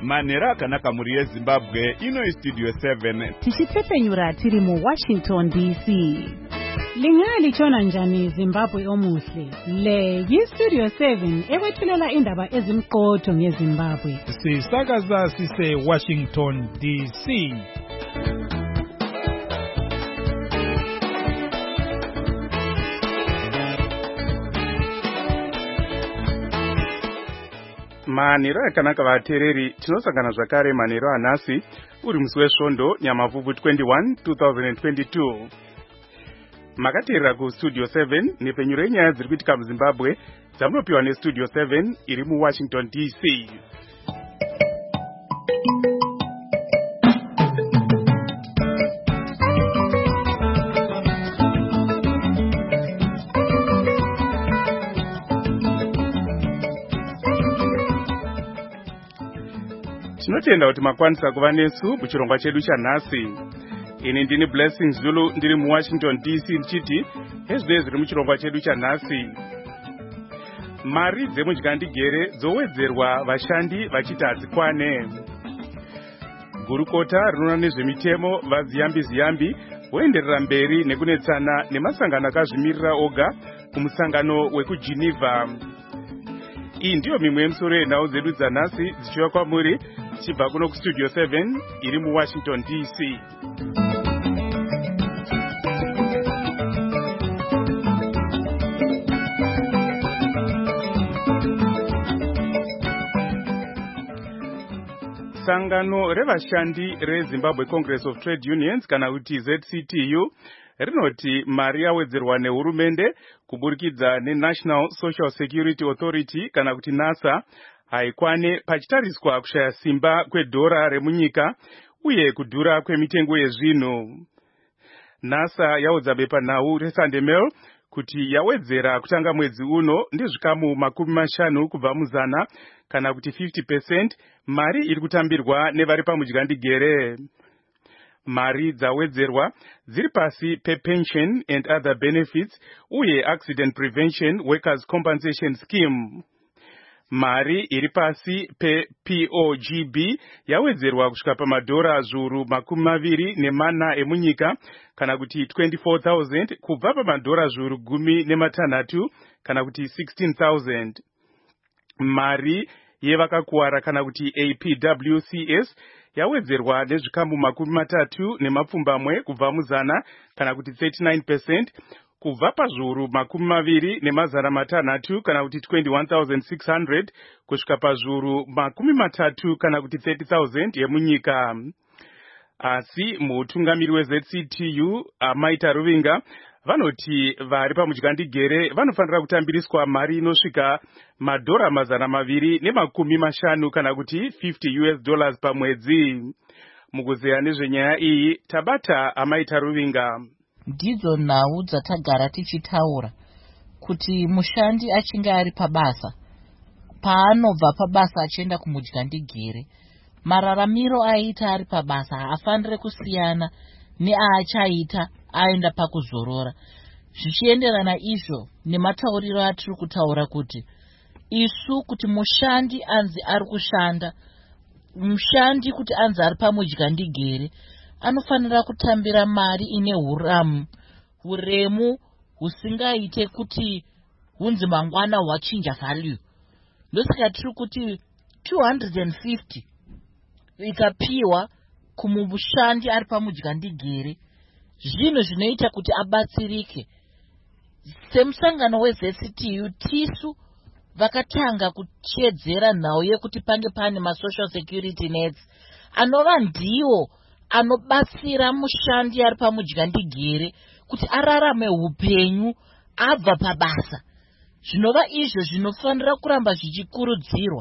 manhero akanaka muri yeZimbabwe. Ino Studio 7 tichitsepenyura tiri mu Washington DC. Lingalichona njani Zimbabwe omuhle? Le yiStudio 7 ekwethulela indaba ezimqotho ngeZimbabwe. Sisakaza sise Washington DC. Manhero akanaka vateereri, tinosangana zvakare manhero anhasi uri musi wesvondo Nyamavhuvhu 21 2022. Makateerera kuStudio 7 nepfenyuro yenyaya dziri kuitika muZimbabwe dzamunopiwa neStudio 7 iri muWashington DC. Tinotenda kuti makwanisa kuva nesu muchirongwa chedu chanhasi. Ini ndini Blessing Zulu ndiri muWashington DC ndichiti hezvinei zviri muchirongwa chedu chanhasi. Mari dzemudyandigere dzowedzerwa vashandi vachiti hadzikwane. Gurukota rinoona nezvemitemo vaziyambi voenderera mberi nekunetsana nemasangano akazvimirira oga kumusangano wekuGeneva. Iyi ndiyo mimwe yemisoro yenhau dzedu dzanhasi dzichiva kwamuri tichibva kuno kuStudio 7 iri muWashington DC. Sangano revashandi reZimbabwe Congress of Trade Unions kana kuti ZCTU rinoti mari yawedzerwa nehurumende kuburikidza neNational Social Security Authority kana kuti NASA haikwane pachitariswa kushaya simba kwedhora remunyika uye kudhura kwemitengo yezvinhu. NASA yaudza bepanhau reSunday Mail kuti yawedzera kutanga mwedzi uno ndezvikamu 50 kubva muzana kana kuti 50% mari iri kutambirwa nevari pamudyandigere. Mari dzawedzerwa dziri pasi pePension and Other Benefits uye Accident Prevention Workers Compensation Scheme. Mari iri pasi pePOGB yawedzerwa kusvika pamadhora zviuru 24 emunyika kana kuti 24,000 kubva pamadhora zviuru 16 kana kuti 16,000. Mari yevakakuwara kana kuti APWCS yawedzerwa nezvikamu 30 kubva muzana kana kuti 39% kubva pazviuru 26 kana kuti 21,600 kusvika pazviuru 30 kana kuti 30,000 yemunyika. Asi mutungamiri weZCTU Amaita Ruvinga vanoti vari pamudyandigere vanofanira kutambiriswa mari inosvika madhora 250 kana kuti $50 pamwedzi. Mukuzeya nezvenyaya iyi tabata Amaita Ruvinga. Ndidzo nhau dzatagara tichitaura kuti mushandi achinge ari pabasa, paanobva pabasa achienda kumudyandigere, mararamiro aita ari pabasa haafanire kusiyana neaachaita aenda pakuzorora. Zvichienderana izvo nematauriro atiri kutaura kuti isu kuti mushandi anzi ari kushanda, mushandi kuti anzi ari pamudyandigere, anofanira kutambira mari ine huremu husingaite kuti hunzi mangwana hwachinja value. Ndosaka tiri kuti 250 ikapiwa kumushandi ari pamudyandigere, zvinhu zvinoita kuti abatsirike. Semusangano weZCTU tisu vakatanga kuchedzera nhau yekuti pange pane masocial security nets anova ndiwo anobatsira mushandi ari pamudyandigere kuti ararame upenyu abva pabasa. Zvinova izvo zvinofanira kuramba zvichikurudzirwa.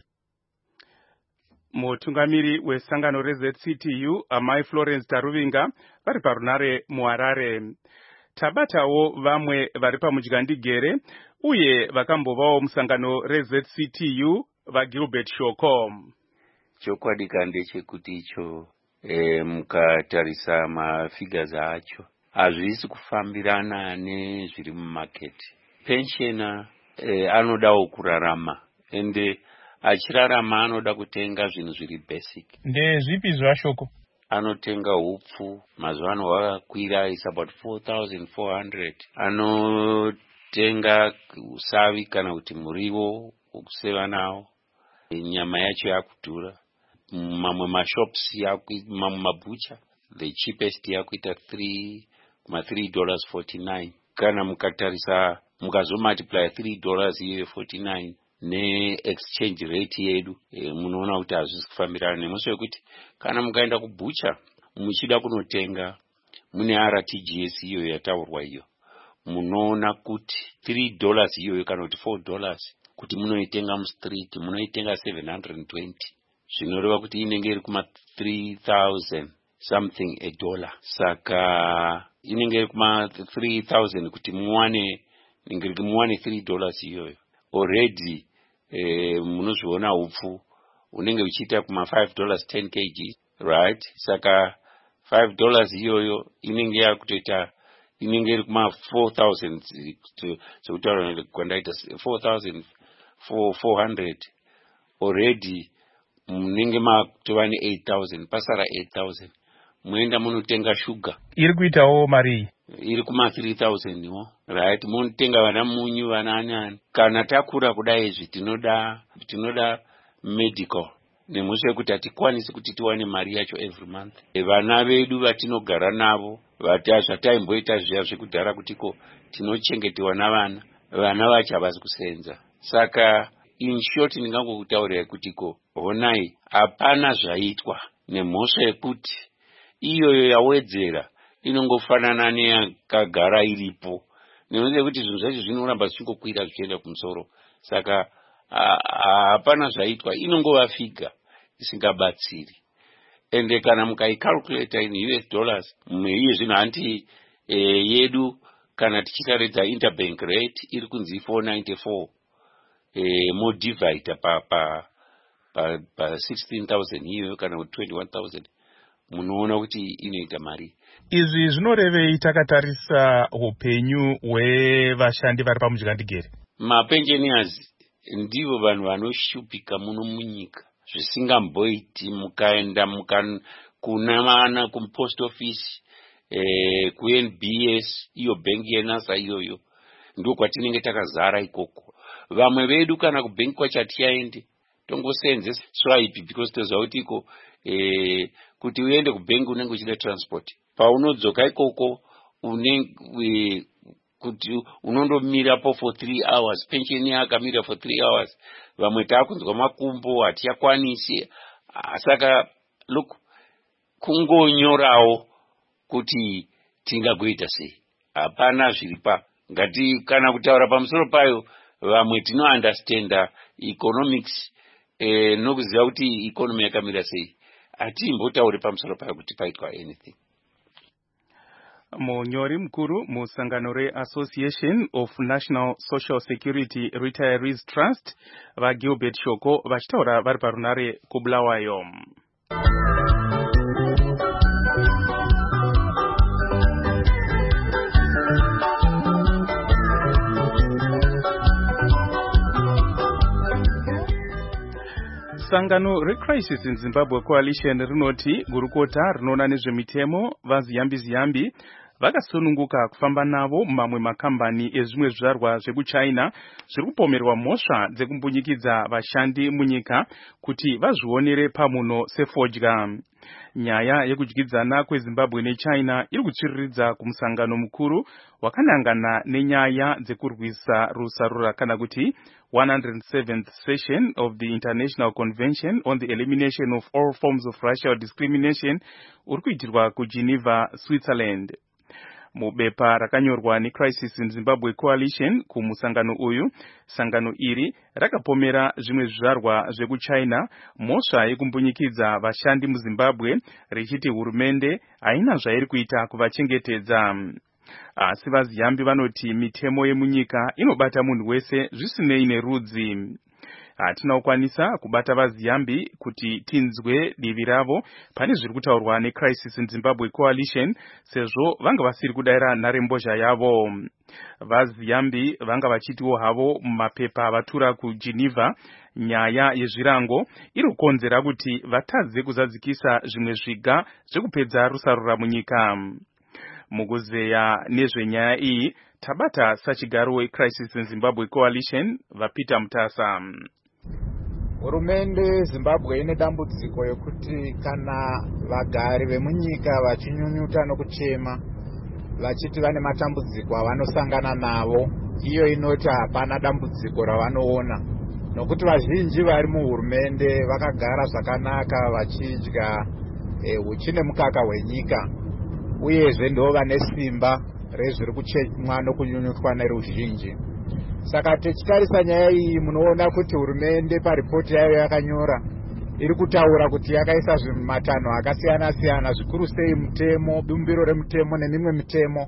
Mutungamiri wesangano reZCTU Amai Florence Taruvinga vari parunare muHarare. Tabatawo vamwe vari pamudyandigere uye vakambovawo musangano reZCTU vaGilbert Shoko. Chokwadi ndechekuti icho mukatarisa mafigures acho hazvisi kufambirana nezviri mumarket. Pensioner anodawo kurarama ende achirarama anoda kutenga zvinhu zviri basic. Ndezvipi zvashoko? Anotenga hupfu, mazuva ano hwakakwira, is about 4,400. Anotenga usavi kana kuti muriwo wokuseva nawo. Nyama yacho yakudhura. Mamwe mashops mamwe mabucha, the cheapest yakuita $3.49. Kana mukatarisa mukazomultiply $3 iye 49 ne-exchange rate yedu, munoona kuti hazvisi kufambirana nemusi wekuti kana mukaenda kubucha muchida kunotenga mune RTGS iyoyo yataurwa iyo, munoona kuti $3 iyoyo kana kuti $4 kuti munoitenga mustreet munoitenga 720, zvinoreva kuti inenge iri kuma 3,000 something a dollar. Saka inenge iri kuma 3,000 kuti muwane $3 iyoyo. Already munozviona hupfu unenge uchiita kuma $5 10 kg, right? Saka $5 iyoyo inenge yakutoita, inenge iri kuma 4,000 sekutaura kwandaita 4,400 already. Munenge matova ne8,000, pasara 8,000 muenda munotenga sugar iri kuitawo mari iri kuma 3,000 wo, right? Munotenga vana munyu, vana anyani. Kana takura kudai izvi tinoda medical nemusi wekuti hatikwanisi kuti tiwane mari yacho every month. Vana vedu vatinogara navo zvataimboita zviya zvekudhara kutiko tinochengetewa navana, vana vacho havasi kusenza. Saka in short ndingangokutaurira kutiko honai hapana zvaitwa nemhosva yekuti iyoyo yawedzera inongofanana neyakagara iripo, nekuti kuti zvinhu zvacho zvinoramba zvichingokwira zvichienda kumusoro. Saka hapana zvaitwa, inongova figa isingabatsiri. Ende kana mukaicalculata in US dollars, iye zvino hanti yedu kana tichitaridza interbank rate iri kunzi 494, modivide pa 16,000 iyoyo kana 21,000 munoona kuti inoita mari. Izvi zvinorevei takatarisa upenyu hwevashandi vari pamudzigandigere? Mapensioners ndivo vanhu vanoshupika muno munyika zvisingamboiti. Mukaenda kuna vana kupost office, kuNBS, iyo bengi yenasa iyoyo, ndiko kwatinenge takazara ikoko. Vamwe vedu kana kubengi kwacho hatichaendi, tongosenzesa swipe because toziva kuti iko kuti uende kubengi unenge uchida transport. Paunodzoka ikoko kuti unondomirapo for 3 hours, pension yakamira for 3 hours. Vamwe takunzwa makumbo hatichakwanisi. Saka look, kungonyorawo kuti tingagoita sei, hapana zviripa. Ngati kana kutaura pamusoro payo, vamwe tinounderstanda economics nokuziva kuti economy yakamira sei, hatimbotauri pamusoro payo kuti paitwa anything. Munyori mukuru musangano reAssociation of National Social Security Retirees Trust vaGilbert Shoko vachitaura vari parunare kuBulawayo. Sangano reCrisis in Zimbabwe Coalition rinoti gurukota rinoona nezvemitemo vaziyambi vakasununguka kufamba navo mamwe makambani ezvimwe zvizvarwa zvekuChina zviri kupomerwa mhosva dzekumbunyikidza vashandi munyika kuti vazvionere pamuno sefodya. Nyaya yekudyidzana kweZimbabwe neChina iri kutsviriridza kumusangano mukuru wakanangana nenyaya dzekurwisa rusarura kana kuti 107th session of the International Convention on the Elimination of All Forms of Racial Discrimination uri kuitirwa kuGeneva, Switzerland. Mubepa rakanyorwa neCrisis in Zimbabwe Coalition kumusangano uyu, sangano iri rakapomera zvimwe zvizvarwa zvekuChina mhosva yekumbunyikidza vashandi muZimbabwe richiti hurumende haina zvairi kuita kuvachengetedza. Asi vaziyambi vanoti mitemo yemunyika inobata munhu wese zvisinei nerudzi. Hatina kukwanisa kubata vaziyambi kuti tinzwe divi ravo pane zviri kutaurwa neCrisis in Zimbabwe Coalition sezvo vanga vasiri kudaira nharembozha yavo. Vaziyambi vanga vachitiwo havo mumapepa vatura kuGeneva nyaya yezvirango iri kukonzera kuti vatadze kuzadzikisa zvimwe zviga zvekupedza rusarura munyika. Mukuzeya nezvenyaya iyi tabata sachigaro weCrisis in Zimbabwe Coalition vaPeter Mutasa. Hurumende Zimbabwe ine dambudziko yekuti kana vagari vemunyika vachinyunyuta nokuchema vachiti vane matambudziko avanosangana navo, iyo inoti hapana dambudziko ravanoona, nokuti vazhinji vari muhurumende vakagara zvakanaka vachidya uchi nemukaka hwenyika, uyezve ndo vane simba rezviri kuchemwa nokunyunyutwa neruzhinji. Saka tichitarisa nyaya iyi munoona kuti hurumende paripoti yayo yakanyora iri kutaura kuti yakaisa zvimatanho akasiyana siyana, zvikuru sei mutemo, bumbiro remutemo nemimwe mitemo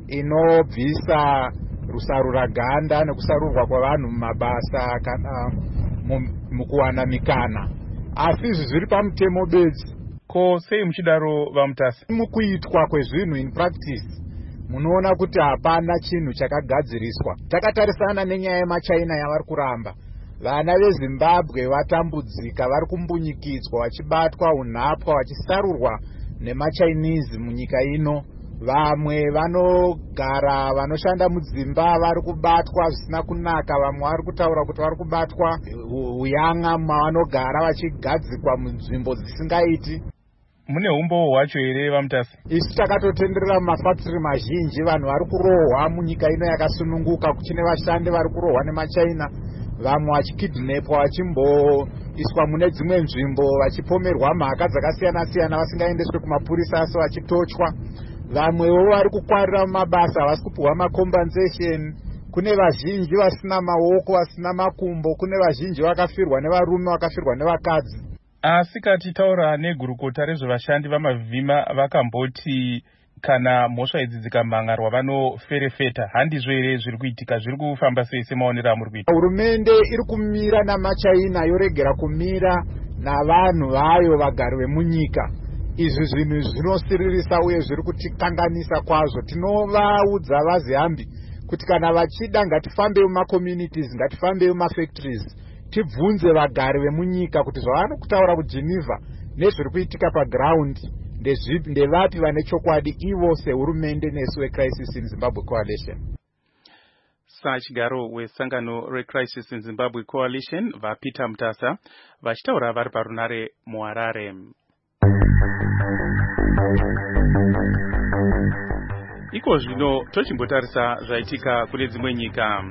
inobvisa rusarura ganda nekusarurwa kwavanhu mumabasa kana mukuwana mikana, asi izvi zviri pamutemo bedzi. Ko sei muchidaro vaMutasa? Mukuitwa kwezvinhu in practice munoona kuti hapana chinhu chakagadziriswa. Takatarisana nenyaya yemaChina yavari kuramba. Vana veZimbabwe vatambudzika, vari kumbunyikidzwa, vachibatwa unhapwa, vachisarurwa nemaChinese munyika ino. Vamwe vanogara vanoshanda mudzimba vari kubatwa zvisina kunaka, vamwe vari kutaura kuti vari kubatwa uyanga mavanogara vachigadzikwa munzvimbo dzisingaiti. Mune umbowo hwacho here vaMutasa? Isu takatotenderera mumafactory mazhinji, vanhu vari kurohwa munyika ino yakasununguka, kuchine vashandi vari kurohwa nemaChina, vamwe vachikidnapwa vachimboiswa mune dzimwe nzvimbo vachipomerwa mhaka dzakasiyana siyana vasingaendeswe kumapurisa asi vachitochwa. Vamwewo vari kukwarira mumabasa havasi kupuhwa macompensation. Kune vazhinji vasina maoko, vasina makumbo, kune vazhinji vakafirwa nevarume, vakafirwa nevakadzi. Asi katitaura negurukota rezvevashandi vamavhima vakamboti kana mhosva idzi dzikamhangarwa vanoferefeta. Handizvo here zviri kuitika? Zviri kufamba sei semaonero amuri kuita? Hurumende iri kumira namaChina yoregera kumira navanhu vayo vagari vemunyika. Izvi zvinhu zvinosiririsa uye zviri kutikanganisa kwazvo. Tinovaudza vazihambi kuti kana vachida ngatifambei mumaCommunities, ngatifambei mumafactories, tibvunze vagari vemunyika kuti zvavano kutaura kuGeneva nezviri kuitika paground ndevapi vane chokwadi, ivo sehurumende nesu weCrisis in Zimbabwe Coalition. Sachigaro wesangano reCrisis in Zimbabwe Coalition vaPeter Mutasa vachitaura vari parunare muHarare. Iko zvino tochimbotarisa zvaitika kune dzimwe nyika.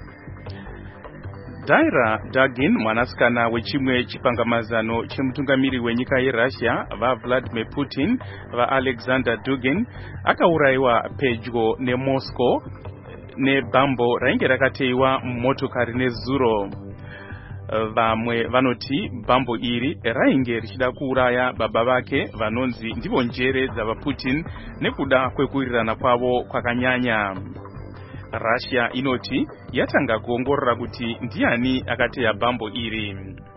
Daira Dugin, mwanasikana wechimwe chipangamazano chemutungamiri wenyika yeRussia vaVladimir Putin vaAlexander Dugin akaurayiwa pedyo neMoscow nebhambo rainge rakateiwa mumotokari nezuro. Vamwe vanoti bhambo iri rainge richida kuuraya baba vake vanonzi ndivo njere dzavaPutin nekuda kwekuwirirana kwavo kwakanyanya. Russia inoti yatanga kuongorora kuti ndiani akateya bhambo iri.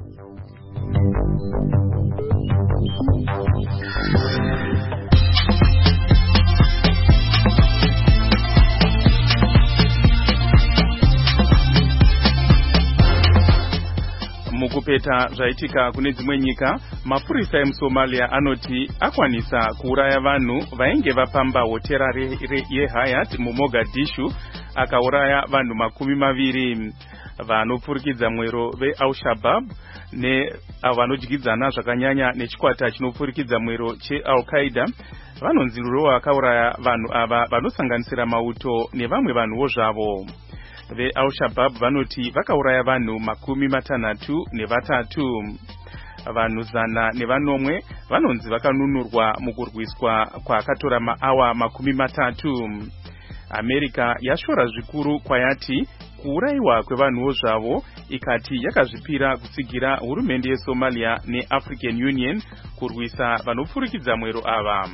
Mukupeta zvaitika kune dzimwe nyika, mapurisa emuSomalia anoti akwanisa kuuraya vanhu vainge vapamba hotera yeHyatt muMogadishu, akauraya vanhu 20. Vanopfurikidza mwero veAl-Shabaab vanodyidzana zvakanyanya nechikwata chinopfurikidza mwero cheAl-Qaeda vanonzi ndivo vakauraya vanhu ava vanosanganisira mauto nevamwe vanhuwo zvavo. VeAl-Shabaab vanoti vakauraya vanhu 63. Vanhu 100 vanonzi vakanunurwa mukurwiswa kwakatora maawa 30. America yashora zvikuru kwayati kuurayiwa kwevanhuwo zvavo, ikati yakazvipira kutsigira hurumende yeSomalia neAfrican Union kurwisa vanopfurikidza mwero ava.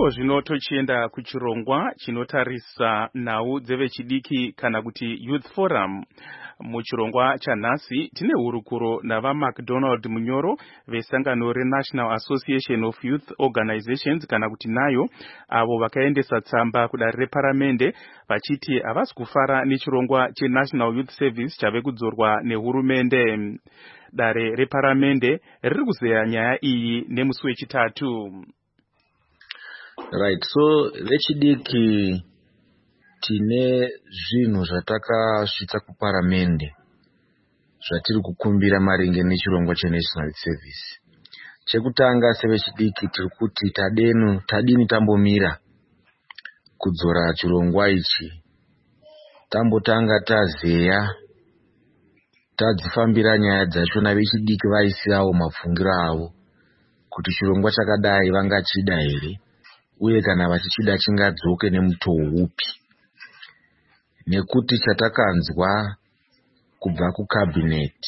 iko zvino tochienda kuchirongwa chinotarisa nhau dzevechidiki kana kuti Youth Forum. Muchirongwa chanhasi tine hurukuro navaMacDonald Munyoro vesangano reNational Association of Youth Organizations kana kuti nayo, avo vakaendesa tsamba kudare reparamende vachiti havasi kufara nechirongwa cheNational Youth Service chave kudzorwa nehurumende. Dare reparamende riri kuzeya nyaya iyi nemusi wechitatu. Right, so vechidiki tine zvinhu zvatakasvitsa kuparamende zvatiri kukumbira maringe nechirongwa cheNational Service. Chekutanga sevechidiki tiri kuti tadini tambomira kudzora chirongwa ichi, tambotanga tazeya tadzifambira nyaya dzachona vechidiki vaisiyawo mafungiro avo kuti chirongwa chakadai vangachida here, uye kana vachichida chingadzoke nemutoo upi. Nekuti chatakanzwa kubva kucabinet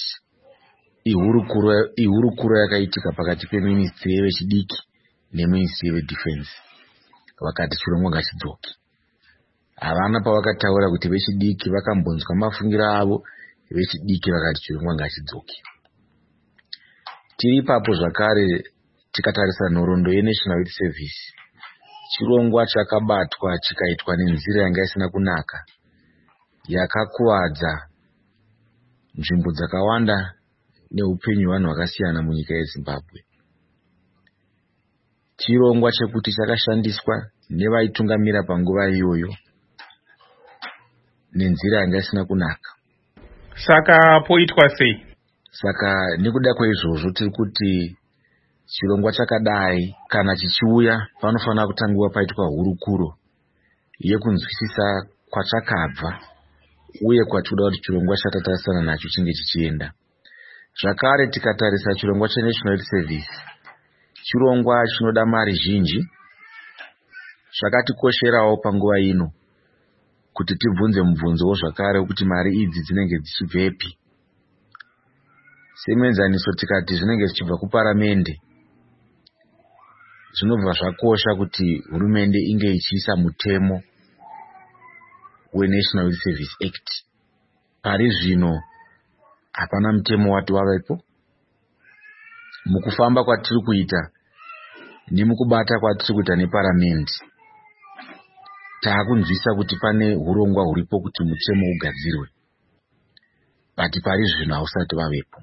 ihurukuro yakaitika pakati peministry yevechidiki neministry yevedefense, vakati chirongwa ngachidzoke. Havana pavakataura kuti vechidiki vakambonzwa mafungiro avo, vechidiki vakati chirongwa ngachidzoke. Tiri ipapo zvakare tikatarisa nhoroondo yeNational Youth Service, chirongwa chakabatwa chikaitwa nenzira yanga isina kunaka, yakakuvadza nzvimbo dzakawanda neupenyu hwevanhu vakasiyana munyika yeZimbabwe. Chirongwa chekuti chakashandiswa nevaitungamira panguva iyoyo nenzira yanga isina kunaka. Saka poitwa sei? Saka nekuda kwaizvozvo tiri kuti chirongwa chakadai kana chichiuya panofanira kutangiwa paitwa hurukuro yekunzwisisa kwachakabva uye kwatinoda kuti chirongwa chatatarisana nacho chinge chichienda. Zvakare tikatarisa chirongwa cheNational Youth Service, chirongwa chinoda mari zhinji. Zvakatikosherawo panguva ino kuti tibvunze mubvunzowo zvakare kuti mari idzi dzinenge dzichibvepi. Semenzaniso tikati zvinenge zvichibva kuparamende, zvinobva zvakosha kuti hurumende inge ichiisa mutemo weNational Youth Service Act. Pari zvino hapana mutemo wati wavepo. Mukufamba kwatiri kuita nemukubata kwatiri kuita neparamende, taakunzwisa kuti pane hurongwa huripo kuti mutemo ugadzirwe, bati pari zvino hausati wavepo.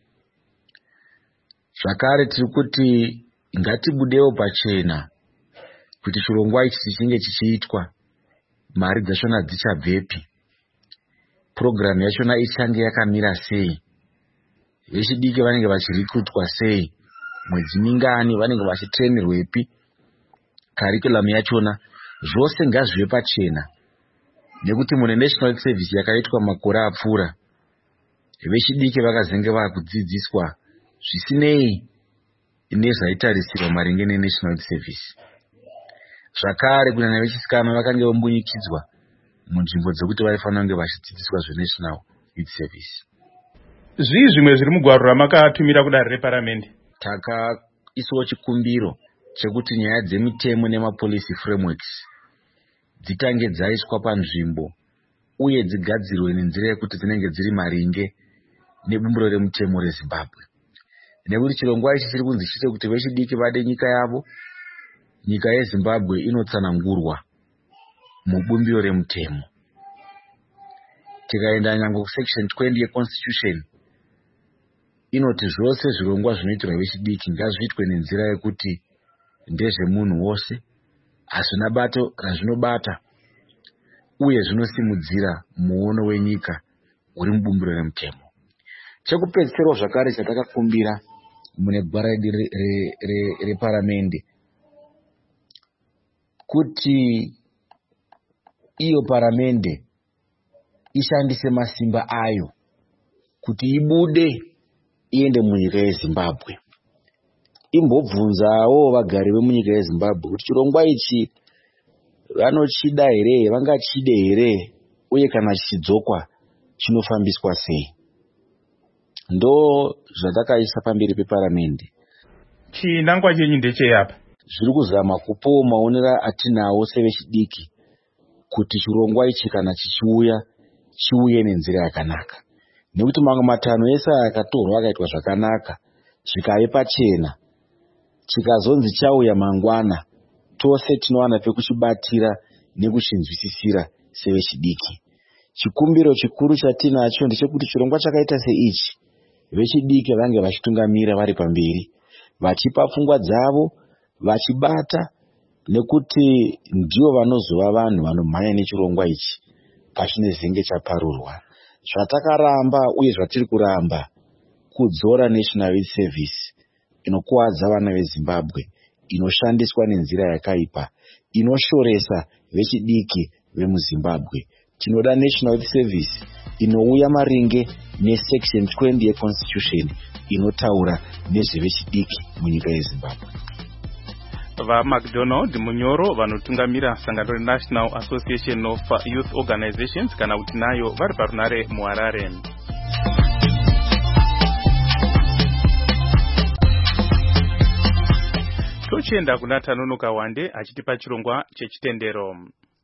Zvakare tiri kuti ngatibudewo pachena kuti chirongwa ichi chichinge chichiitwa, mari dzachona dzichabvepi, programu yachona ichange yakamira sei, vechidiki vanenge vachirikrutwa sei, mwedzi mingani vanenge vachitrenerwepi, curriculum yachona zvose ngazvive pachena. Nekuti mune National Service yakaitwa makore apfuura, vechidiki vakazenge vakudzidziswa zvisinei nezvaitarisirwa maringe neNational Service. Zvakare kunyanya vechisikana vakange vambunyikidzwa munzvimbo dzekuti vaifanira kunge vachidzidziswa zveNational Youth Service. Zvii zvimwe zviri mugwaro ramakatumira kudare reparamende? Takaisawo chikumbiro chekuti nyaya dzemitemo nemapolicy frameworks dzitange dzaiswa panzvimbo uye dzigadzirwe nenzira yekuti dzinenge dziri maringe nebumbiro remutemo reZimbabwe. Nekuti chirongwa ichi chiri kunzi chite kuti vechidiki vade nyika yavo, nyika yeZimbabwe inotsanangurwa mubumbiro remutemo. Tikaenda nyange kusection 20 yeConstitution inoti zvose zvirongwa zvinoitirwa vechidiki ngazviitwe nenzira yekuti ndezvemunhu wose, hazvina bato razvinobata, uye zvinosimudzira muono wenyika uri mubumbiro remutemo. Chekupedzisirawo zvakare chatakakumbira mune gwara reparamende kuti iyo paramende ishandise masimba ayo kuti ibude iende munyika yeZimbabwe, imbobvunzawo vagari vemunyika yeZimbabwe kuti chirongwa ichi vanochida here, vangachide here, uye kana chichidzokwa chinofambiswa sei. Ndo zvatakaisa pamberi peparamende. Chinangwa chenyu ndecheyapa? zviri kuzama kupawo maonera atinawo sevechidiki kuti chirongwa ichi kana chichiuya chiuye nenzira yakanaka, nekuti mamwe matanho ese akatorwa akaitwa zvakanaka zvikave pachena, chikazonzi chauya mangwana, tose tinowana pekuchibatira nekuchinzwisisira sevechidiki. Chikumbiro chikuru chatinacho ndechekuti chirongwa chakaita seichi vechidiki vange vachitungamira vari pamberi, vachipa pfungwa dzavo, vachibata, nekuti ndivo vanozova vanhu vanomhanya nechirongwa ichi pachinezenge chaparurwa. Zvatakaramba uye zvatiri kuramba kudzora National Youth Service inokuwadza vana veZimbabwe, inoshandiswa nenzira yakaipa, inoshoresa vechidiki vemuZimbabwe. Tinoda National Youth Service inouya maringe nesection 20 yeConstitution inotaura nezvevechidiki munyika yeZimbabwe. VaMcDonald Munyoro vanotungamira sangano reNational Association of Youth Organizations kana kuti nayo vari parunare muHarare. Tochienda kuna Tanonoka Wande achitipa chirongwa chechitendero.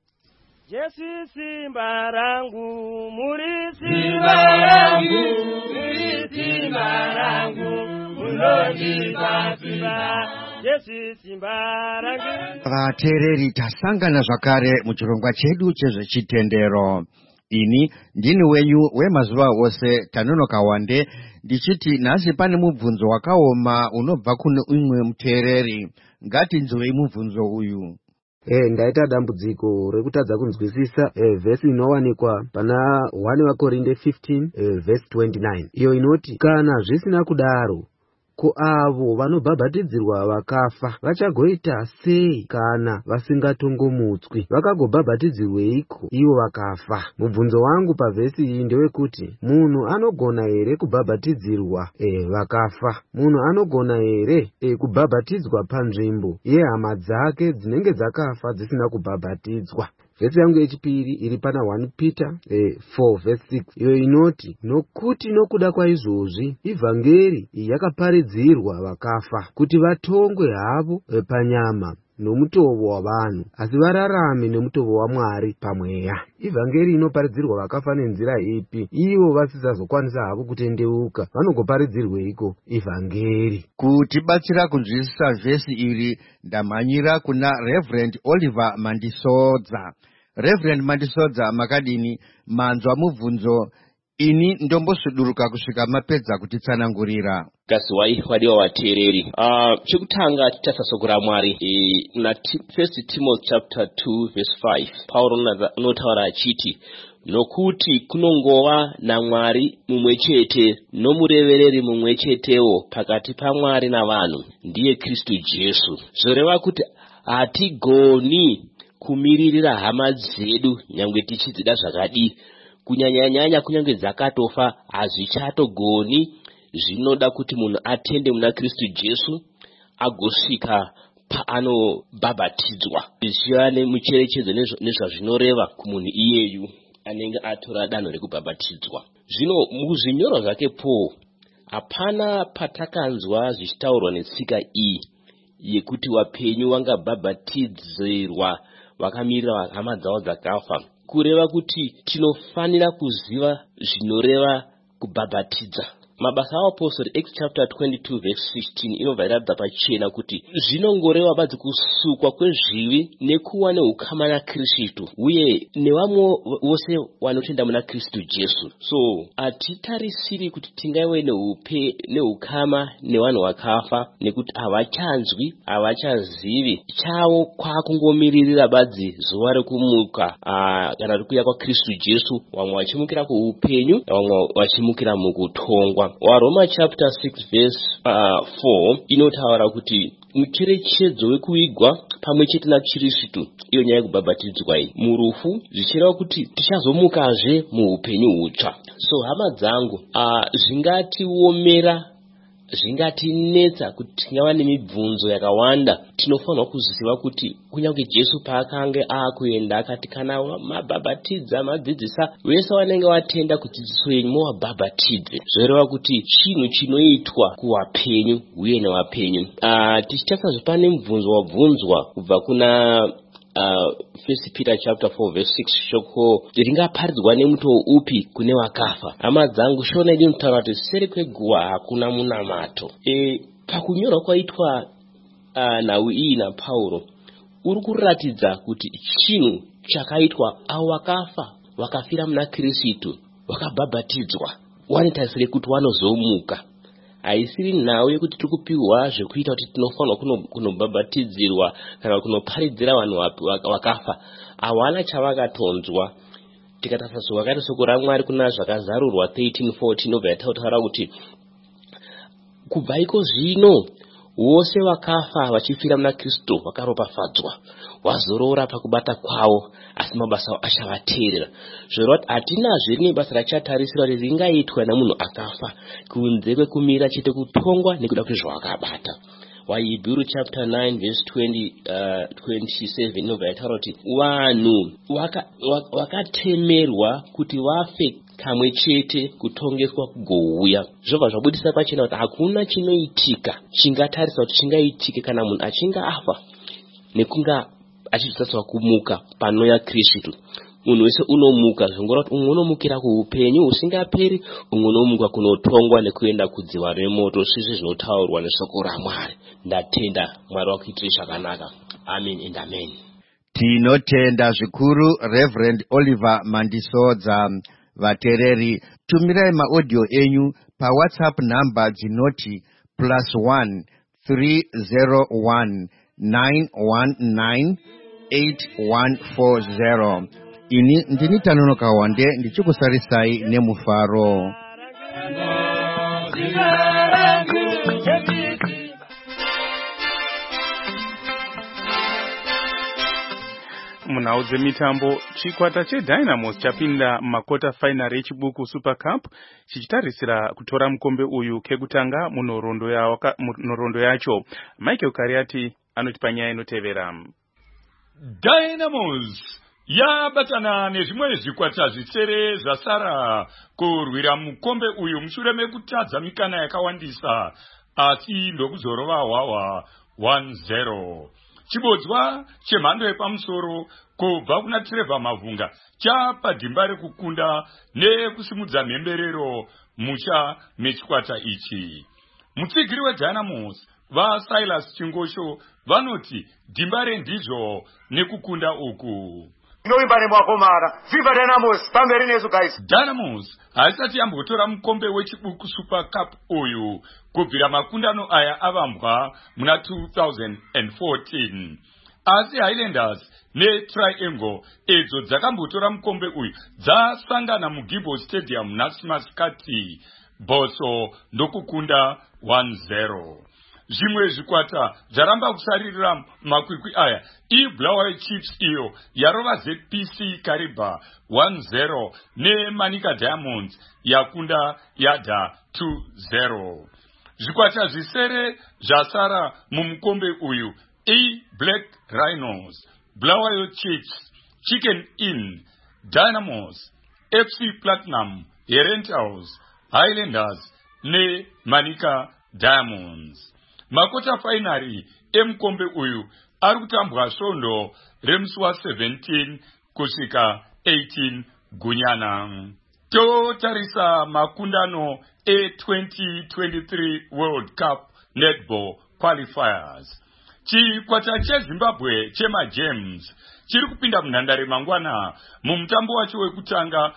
Jesu simba rangu, muri simba rangu, muri simba rangu, munondipa simba. Jesu simba rangu. Vateereri, tasangana zvakare muchirongwa chedu chezvechitendero. Ini ndini wenyu wemazuva ose Tanonoka Wande, ndichiti nhasi pane mubvunzo wakaoma unobva kune umwe muteereri. Ngatinzwei mubvunzo uyu. Ndaita dambudziko rekutadza kunzwisisa vhesi inowanikwa pana 1 Korinde 15 vhesi 29 iyo inoti, kana zvisina kudaro, ko avo vanobhabhatidzirwa vakafa vachagoita sei kana vasingatongomutswi? Vakagobhabhatidzirweiko ivo vakafa? Mubvunzo wangu pavhesi iyi ndewekuti, munhu anogona here kubhabhatidzirwa vakafa? Munhu anogona here kubhabhatidzwa panzvimbo yehama dzake dzinenge dzakafa dzisina kubhabhatidzwa? Vhesi yangu yechipiri iri pana 1 Peter 4 vhesi 6 iyo inoti, nokuti nokuda kwaizvozvi ivhangeri yakaparidzirwa vakafa kuti vatongwe havo panyama nomutovo wavanhu, asi vararame nomutovo waMwari pamweya. Ivhangeri inoparidzirwa vakafa nenzira ipi? Ivo vasisazokwanisa havo kutendeuka, vanogoparidzirweiko ivhangeri? Kutibatsira kunzwisisa vhesi iri ndamhanyira kuna Reverend Oliver Mandisodza. Reverend Mandisodza, makadini? Manzwa mubvunzo. Ini ndombosuduruka kusvika mapedza kutitsanangurira. Gaziwai wadiwa wateereri. Chekutanga titasasokura Mwari. Na 1 Timothy chapter 2 verse 5. Paulo unotaura achiti, nokuti kunongova naMwari mumwe chete nomurevereri mumwe chetewo pakati paMwari navanhu, ndiye Kristu Jesu. Zvoreva kuti hatigoni kumiririra hama dzedu nyangwe tichidzida zvakadii. Kunyanya kunyange dzakatofa hazvichatogoni. Zvinoda kuti munhu atende muna Kristu Jesu agosvika paanobhabhatidzwa, zvichiva nemucherechedzo nezvazvinoreva kumunhu iyeyu anenge atora danho rekubhabhatidzwa. Zvino muzvinyorwa zvake Paul hapana patakanzwa zvichitaurwa netsika iyi yekuti wapenyu vangabhabhatidzirwa vakamirira hama dzavo dzakafa, kureva kuti tinofanira kuziva zvinoreva kubhabhatidza. Mabasa apostori Acts chapter 22 verse 16 inobva iratidza pachena kuti zvinongoreva badzi kusukwa kwezvivi nekuwa neukama naKristu uye nevamwe vose vanotenda muna Kristu Jesu. So hatitarisiri kuti tingaive neukama nevanhu vakafa, nekuti havachanzwi, havachazivi. Chavo kwakungomiririra badzi zuva rekumuka kana rekuuya kwaKristu Jesu, vamwe vachimukira kuupenyu, vamwe vachimukira mukutongwa. Waroma chapter 6 verse 4 inotaura kuti mucherechedzo wekuigwa pamwe chete naKristu, iyo nyaya yekubhabhatidzwa iyi murufu, zvichireva kuti tichazomukazve muupenyu hutsva. So hama dzangu, zvingatiomera zvingatinetsa kuti tingava nemibvunzo yakawanda, tinofanirwa kuziva kuti kunyange Jesu paakanga akuenda akati kana mabhabhatidza madzidzisa vese vanenge vatenda kudzidziso yenyu muvabhabhatidze, zvoreva kuti chinhu chinoitwa kuvapenyu uye nevapenyu. Tichitarisa pane mubvunzo wabvunzwa kubva kuna 1 Peter chapter 4 verse 6, shoko ringaparidzwa nemuto upi kune vakafa. Hama dzangu, shona idi mutaura kuti seri kweguva hakuna munamato. Pakunyorwa kwaitwa nhau iyi naPauro uri kuratidza kuti chinhu chakaitwa avo vakafa vakafira muna Kristu vakabhabhatidzwa wanitarisire kuti wanozomuka. Haisiri nhau yekuti tikupiwa zvekuita kuti tinofanirwa kunobhabhatidzirwa kana kunoparidzira vanhu vakafa. Hawana chavakatonzwa. Tikatarisa zvakati shoko raMwari kuna zvakazarurwa 13:14 obva yataura kuti kubva iko zvino vose vakafa vachifira muna Kristu vakaropafadzwa, wazorora pakubata kwavo, asi mabasa achavateerera. Zvoreva kuti hatinazve rimwe basa rachatarisira kuti ringaitwa namunhu akafa kunze kwekumira chete kutongwa nekuda kwezvawakabata. Wahebrew chapter 9 verse 27 inobva yataura kuti vanhu vakatemerwa kuti vafe kamwe chete kutongeswa kugouya. Zvobva zvabudisa pachena kuti hakuna chinoitika chingatarisa kuti chingaitike kana munhu achinga afa nekunga achizotsatswa kumuka panouya Kristu. Munhu wese unomuka, zvongora kuti umwe unomukira kuupenyu usingaperi, umwe unomuka kunotongwa nekuenda kudziva remoto, sezvo zvinotaurwa neshoko raMwari. Ndatenda Mwari wakuitire zvakanaka. Amen and amen. Tinotenda zvikuru Reverend Oliver Mandisodza. Vatereri, tumirai maaudio enyu pa WhatsApp number dzinoti +1 301 919 8140. Ini ndini Tanonoka Wande ndichikusarisai nemufaro. Munhau dzemitambo, chikwata cheDynamos chapinda makota final echibuku Super Cup chichitarisira kutora mukombe uyu kekutanga munhorondo yacho. Michael Kariati anotipa nyaya inotevera. Dynamos yabatana nezvimwe zvikwata zvisere zvasara kurwira mukombe uyu mushure mekutadza mikana yakawandisa, asi ndokuzorova hwawa 1-0. Chibodzwa chemhando yepamusoro kubva kuna Trevor Mavunga chapa dhimba rekukunda nekusimudza mhemberero musha mechikwata ichi. Mutsigiri weDynamos vaSilas Chingosho vanoti dhimba rendizvo nekukunda uku. Viva Dynamos, pamberi nesu guys. Dynamos haisati yambotora mukombe wechibuku Super Cup uyu kubvira makundano aya avambwa muna 2014. Asi Highlanders neTriangle edzo dzakambotora mukombe uyu dzasangana muGibbon Stadium naSmaskati, Boso ndokukunda 1-0. Zvimwe zvikwata zvaramba kusaririra makwikwi aya iBulawayo Chiefs iyo yarova ZPC Kariba 1-0 neManika Diamonds yakunda Yada 2-0. Zvikwata zvisere zvasara mumukombe uyu Black Rhinos, Bulawayo Chiefs, Chicken Inn, Dynamos, FC Platinum, Herentals, Highlanders neManika Diamonds. Makota finari emukombe uyu ari kutambwa svondo remusi wa17 kusvika 18 Gunyana. Totarisa makundano e2023 World Cup Netball Qualifiers. Chikwata cheZimbabwe chemaGems chiri kupinda munhandare mangwana mumutambo wacho wekutanga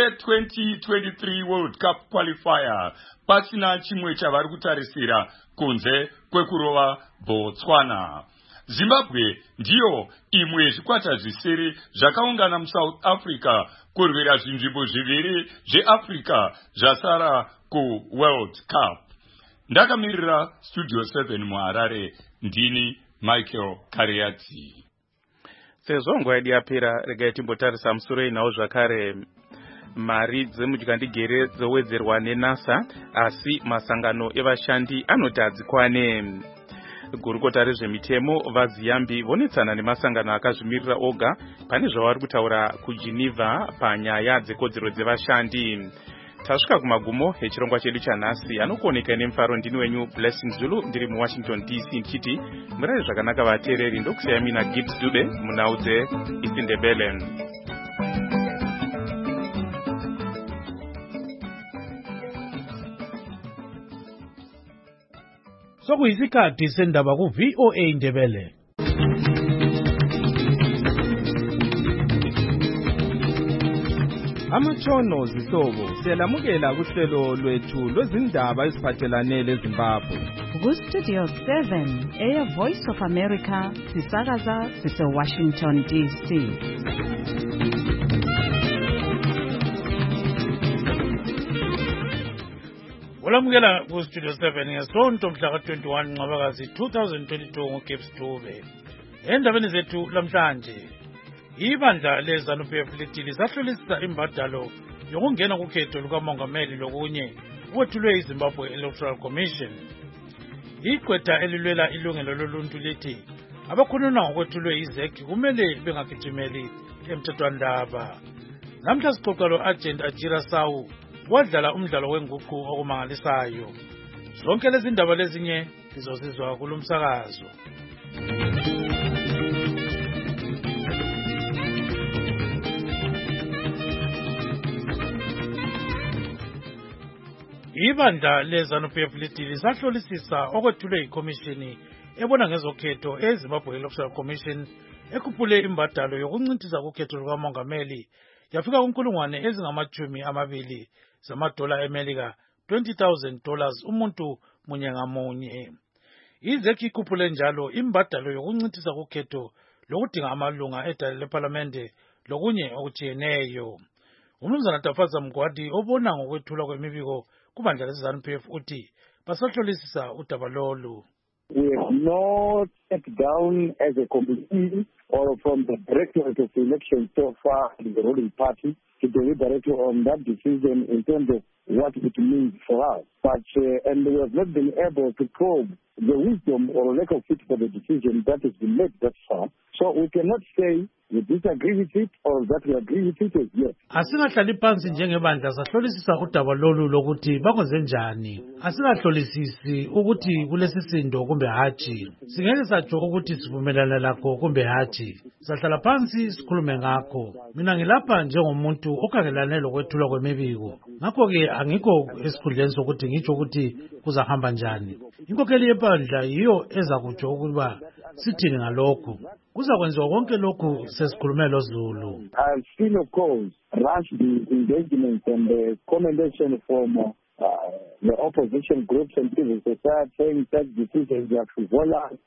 we2023 World Cup Qualifier pasina chimwe chavari kutarisira kunze kwekurova Botswana. Zimbabwe ndiyo imwe yezvikwata zvisere zvakaungana muSouth Africa kurwira zvinzvimbo zviviri zveAfrica zvasara kuWorld Cup. Ndakamirira Studio 7 muHarare, ndini Michael Kariati. Sezvo nguva yedu yapera, regai timbotarisa musoro inawo zvakare. mari dzemudyandegere dzowedzerwa neNASA asi masangano evashandi anoti hadzikwane. Gurukota rezvemitemo vaZiyambi vonetsana nemasangano akazvimirira oga pane zvavari kutaura kuGeneva panyaya dzekodzero dzevashandi. Tasvika kumagumo echirongwa chedu chanhasi. Anokuoneka nemufaro ndini wenyu Blessing Zulu ndiri muWashington DC ndichiti murare zvakanaka vateereri. Ndokusiyai mina Gibbs Dube munhau dzeIsiNdebele. Sokuyisikhathi sendaba ku-VOA Ndebele. Amatshono zihlobo siyalamukela kuhlelo lwethu lwezindaba eziphathelane leZimbabwe. Ku-Studio 7 eya Voice of America sisakaza sise-Washington DC. Ulamukela ku-Studio 7 ngesonto mhla ka-21 Ncwabakazi 2022 nguGibbs Dube. Endabeni zethu lamhlanje, ibandla leZANU-PF lithi lisahlolisisa imbadalo yokungena kukhetho lukamongameli lokunye kwethulwe iZimbabwe Electoral Commission. Igqwetha elilwela ilungelo loluntu lithi abakhuluma ngokwethulwe iZEC kumele bengagijimeli emthethwandaba. Namhla sixoxa lo-Agent Ajira Sawu wadlala umdlalo wenguqu okumangalisayo. Zonke lezi ndaba lezinye sizozizwa kulomsakazo. Ibandla leZANU-PF lithi lisahlolisisa okwethulwe ikhomishini ebona ngezokhetho eZimbabwe Electoral Commission ekhuphule imbadalo yokuncintisa kukhetho lukamongameli yafika kunkulungwane ezingama-20 zamadola eMelika, $20,000 umuntu munye ngamunye. iZEC ikhuphule njalo imbadalo yokuncintisa kukhetho lokudinga amalunga edale leParlamente lokunye okujiyeneyo. Umnumzana Tafaza Mgwadi obona ngokwethula kwemibiko kubandla leZANU-PF uthi basahlolisisa udaba lolu. We have not sat down as a committee or from the Directorate of Election so far in the ruling party to deliberate on that decision in terms of what it means for us. But and we have not been able to probe the wisdom or lack of fit for the decision that has been made thus far. So we cannot say we disagree with it or that we agree with it as yet. Asingahlali phansi njengebandla sahlolisisa udaba lolu lokuthi bakwenze njani. Asingahlolisisi ukuthi kulesisindo kumbe hatshi. Singeke satsho ukuthi sivumelana lakho kumbe hatshi. Sahlala phansi sikhulume ngakho. Mina ngilapha njengomuntu okhangelane lokwethulwa kwemibiko. Ngakho ke angikho esikhundleni sokuthi ngitsho ukuthi kuzahamba njani. Inkokheli yebandla yiyo ezakutsho ukuba sithini ngalokho. Kuzakwenziwa konke lokhu sesikhulume loZulu. I've seen, of course, rush the engagement and the commendation from the opposition groups and civil society saying that decisions are frivolous.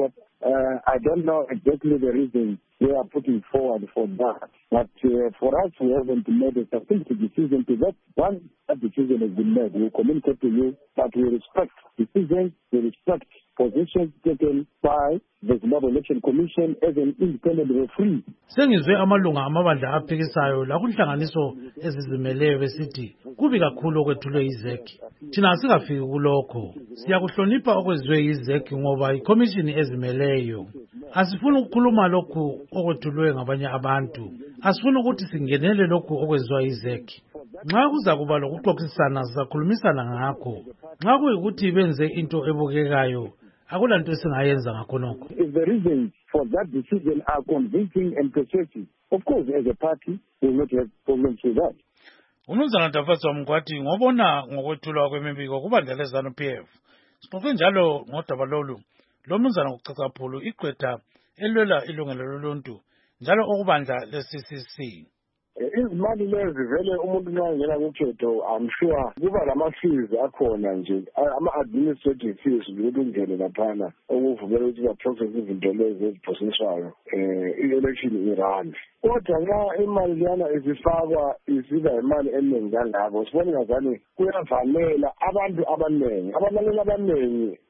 I don't know exactly the reasons they are putting forward for that. But for us, we haven't made a succinct decision to that. Once that decision has been made, we'll communicate to you that we respect decisions, we respect positions taken by the Zimbabwe Election Commission as an independent referee. Sengizwe amalunga amabandla aphikisayo lakunhlanganiso ezizimeleyo besithi kubi kakhulu okwethulwe iZEC. Thina asingafiki kulokho. Siyakuhlonipha okwenziwe iZEC ngoba ikhomishini ezimeleyo. Asifuni ukukhuluma lokhu okwethulwe ngabanye abantu. Asifuni ukuthi singenele lokhu okwenziwa iZEC. Nxa kuza kuba lokuxoxisana sizakhulumisana ngakho. Nxa kuyikuthi benze into ebukekayo akulanto esingayenza ngakho nokho. If the reasons for that decision are convincing and persuasive, of course as a party we will not have problems with that. Umnumzana Tafaza Mgwadi ngobona ngokwethulwa kwemibiko kubandla leZANU-PF. Sixoxe njalo ngodaba lolu lomnumzana uCacaphulu igqwetha elwela ilungelo loluntu njalo okubandla leCCC. Izimali lezi vele umuntu nxa ngena kukhetho I'm sure kuba lama-fees akhona nje ama-administrative fees ukuthi ungene laphana okuvumela ukuthi ba-process izinto lezi eziprocesswayo i-election irun. Kodwa nxa imali leyana izifakwa isiba imali eningi kangako sibone ngazani kuyavanela abantu abaningi abalaleli abaningi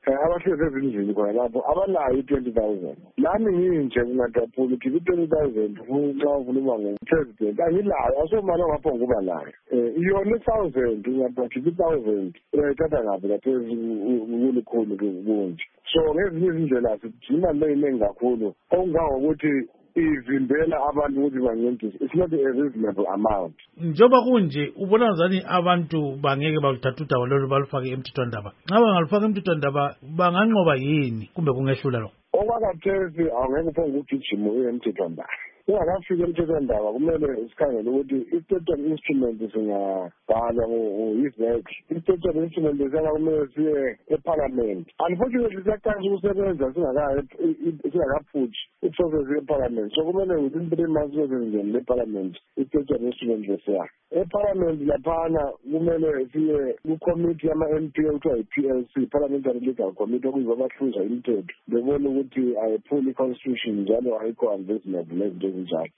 abahlezi ezindlini khona lapho abanayo 20,000 nami nginje kungaphula ukuthi 20,000 nxa uvuluma ngo-president angilayo asomali ongapho nguba nayo iyona 1,000 ungaphakhi 2,000 uyayithatha ngaphi lapho kulukhulu kunje so ngezinye izindlela sithi imali leyiningi kakhulu okungangokuthi ivimbela abantu ukuthi bangenzi it's not a reasonable amount. Njoba kunje ubona ngani abantu bangeke baluthatha udaba lolu balufake emthethwandaba nxa bangalufaka emthethwandaba banganqoba yini kumbe kungehlula lo okwakathesi awungeke uphonge ugijima uye emthethwandaba ungakafika emthethwandaba kumele sikhangele ukuthi i-state instrument singabhalwa ngu-ISAC i-state instrument siyaba kumele siye eparliament unfortunately siyaqalisa ukusebenza singakaphuthi i-process yeparliament so kumele within 3 months siyosenzeni leparliament i-state instrument lesiya eparliament laphana kumele siye kucommittee yama-MP okuthiwa yi-PLC parliamentary legal committee okuyibo abahluza imithetho bebona ukuthi ayiphuli i-constitution njalo ayikho unreasonable lezinto ezinjalo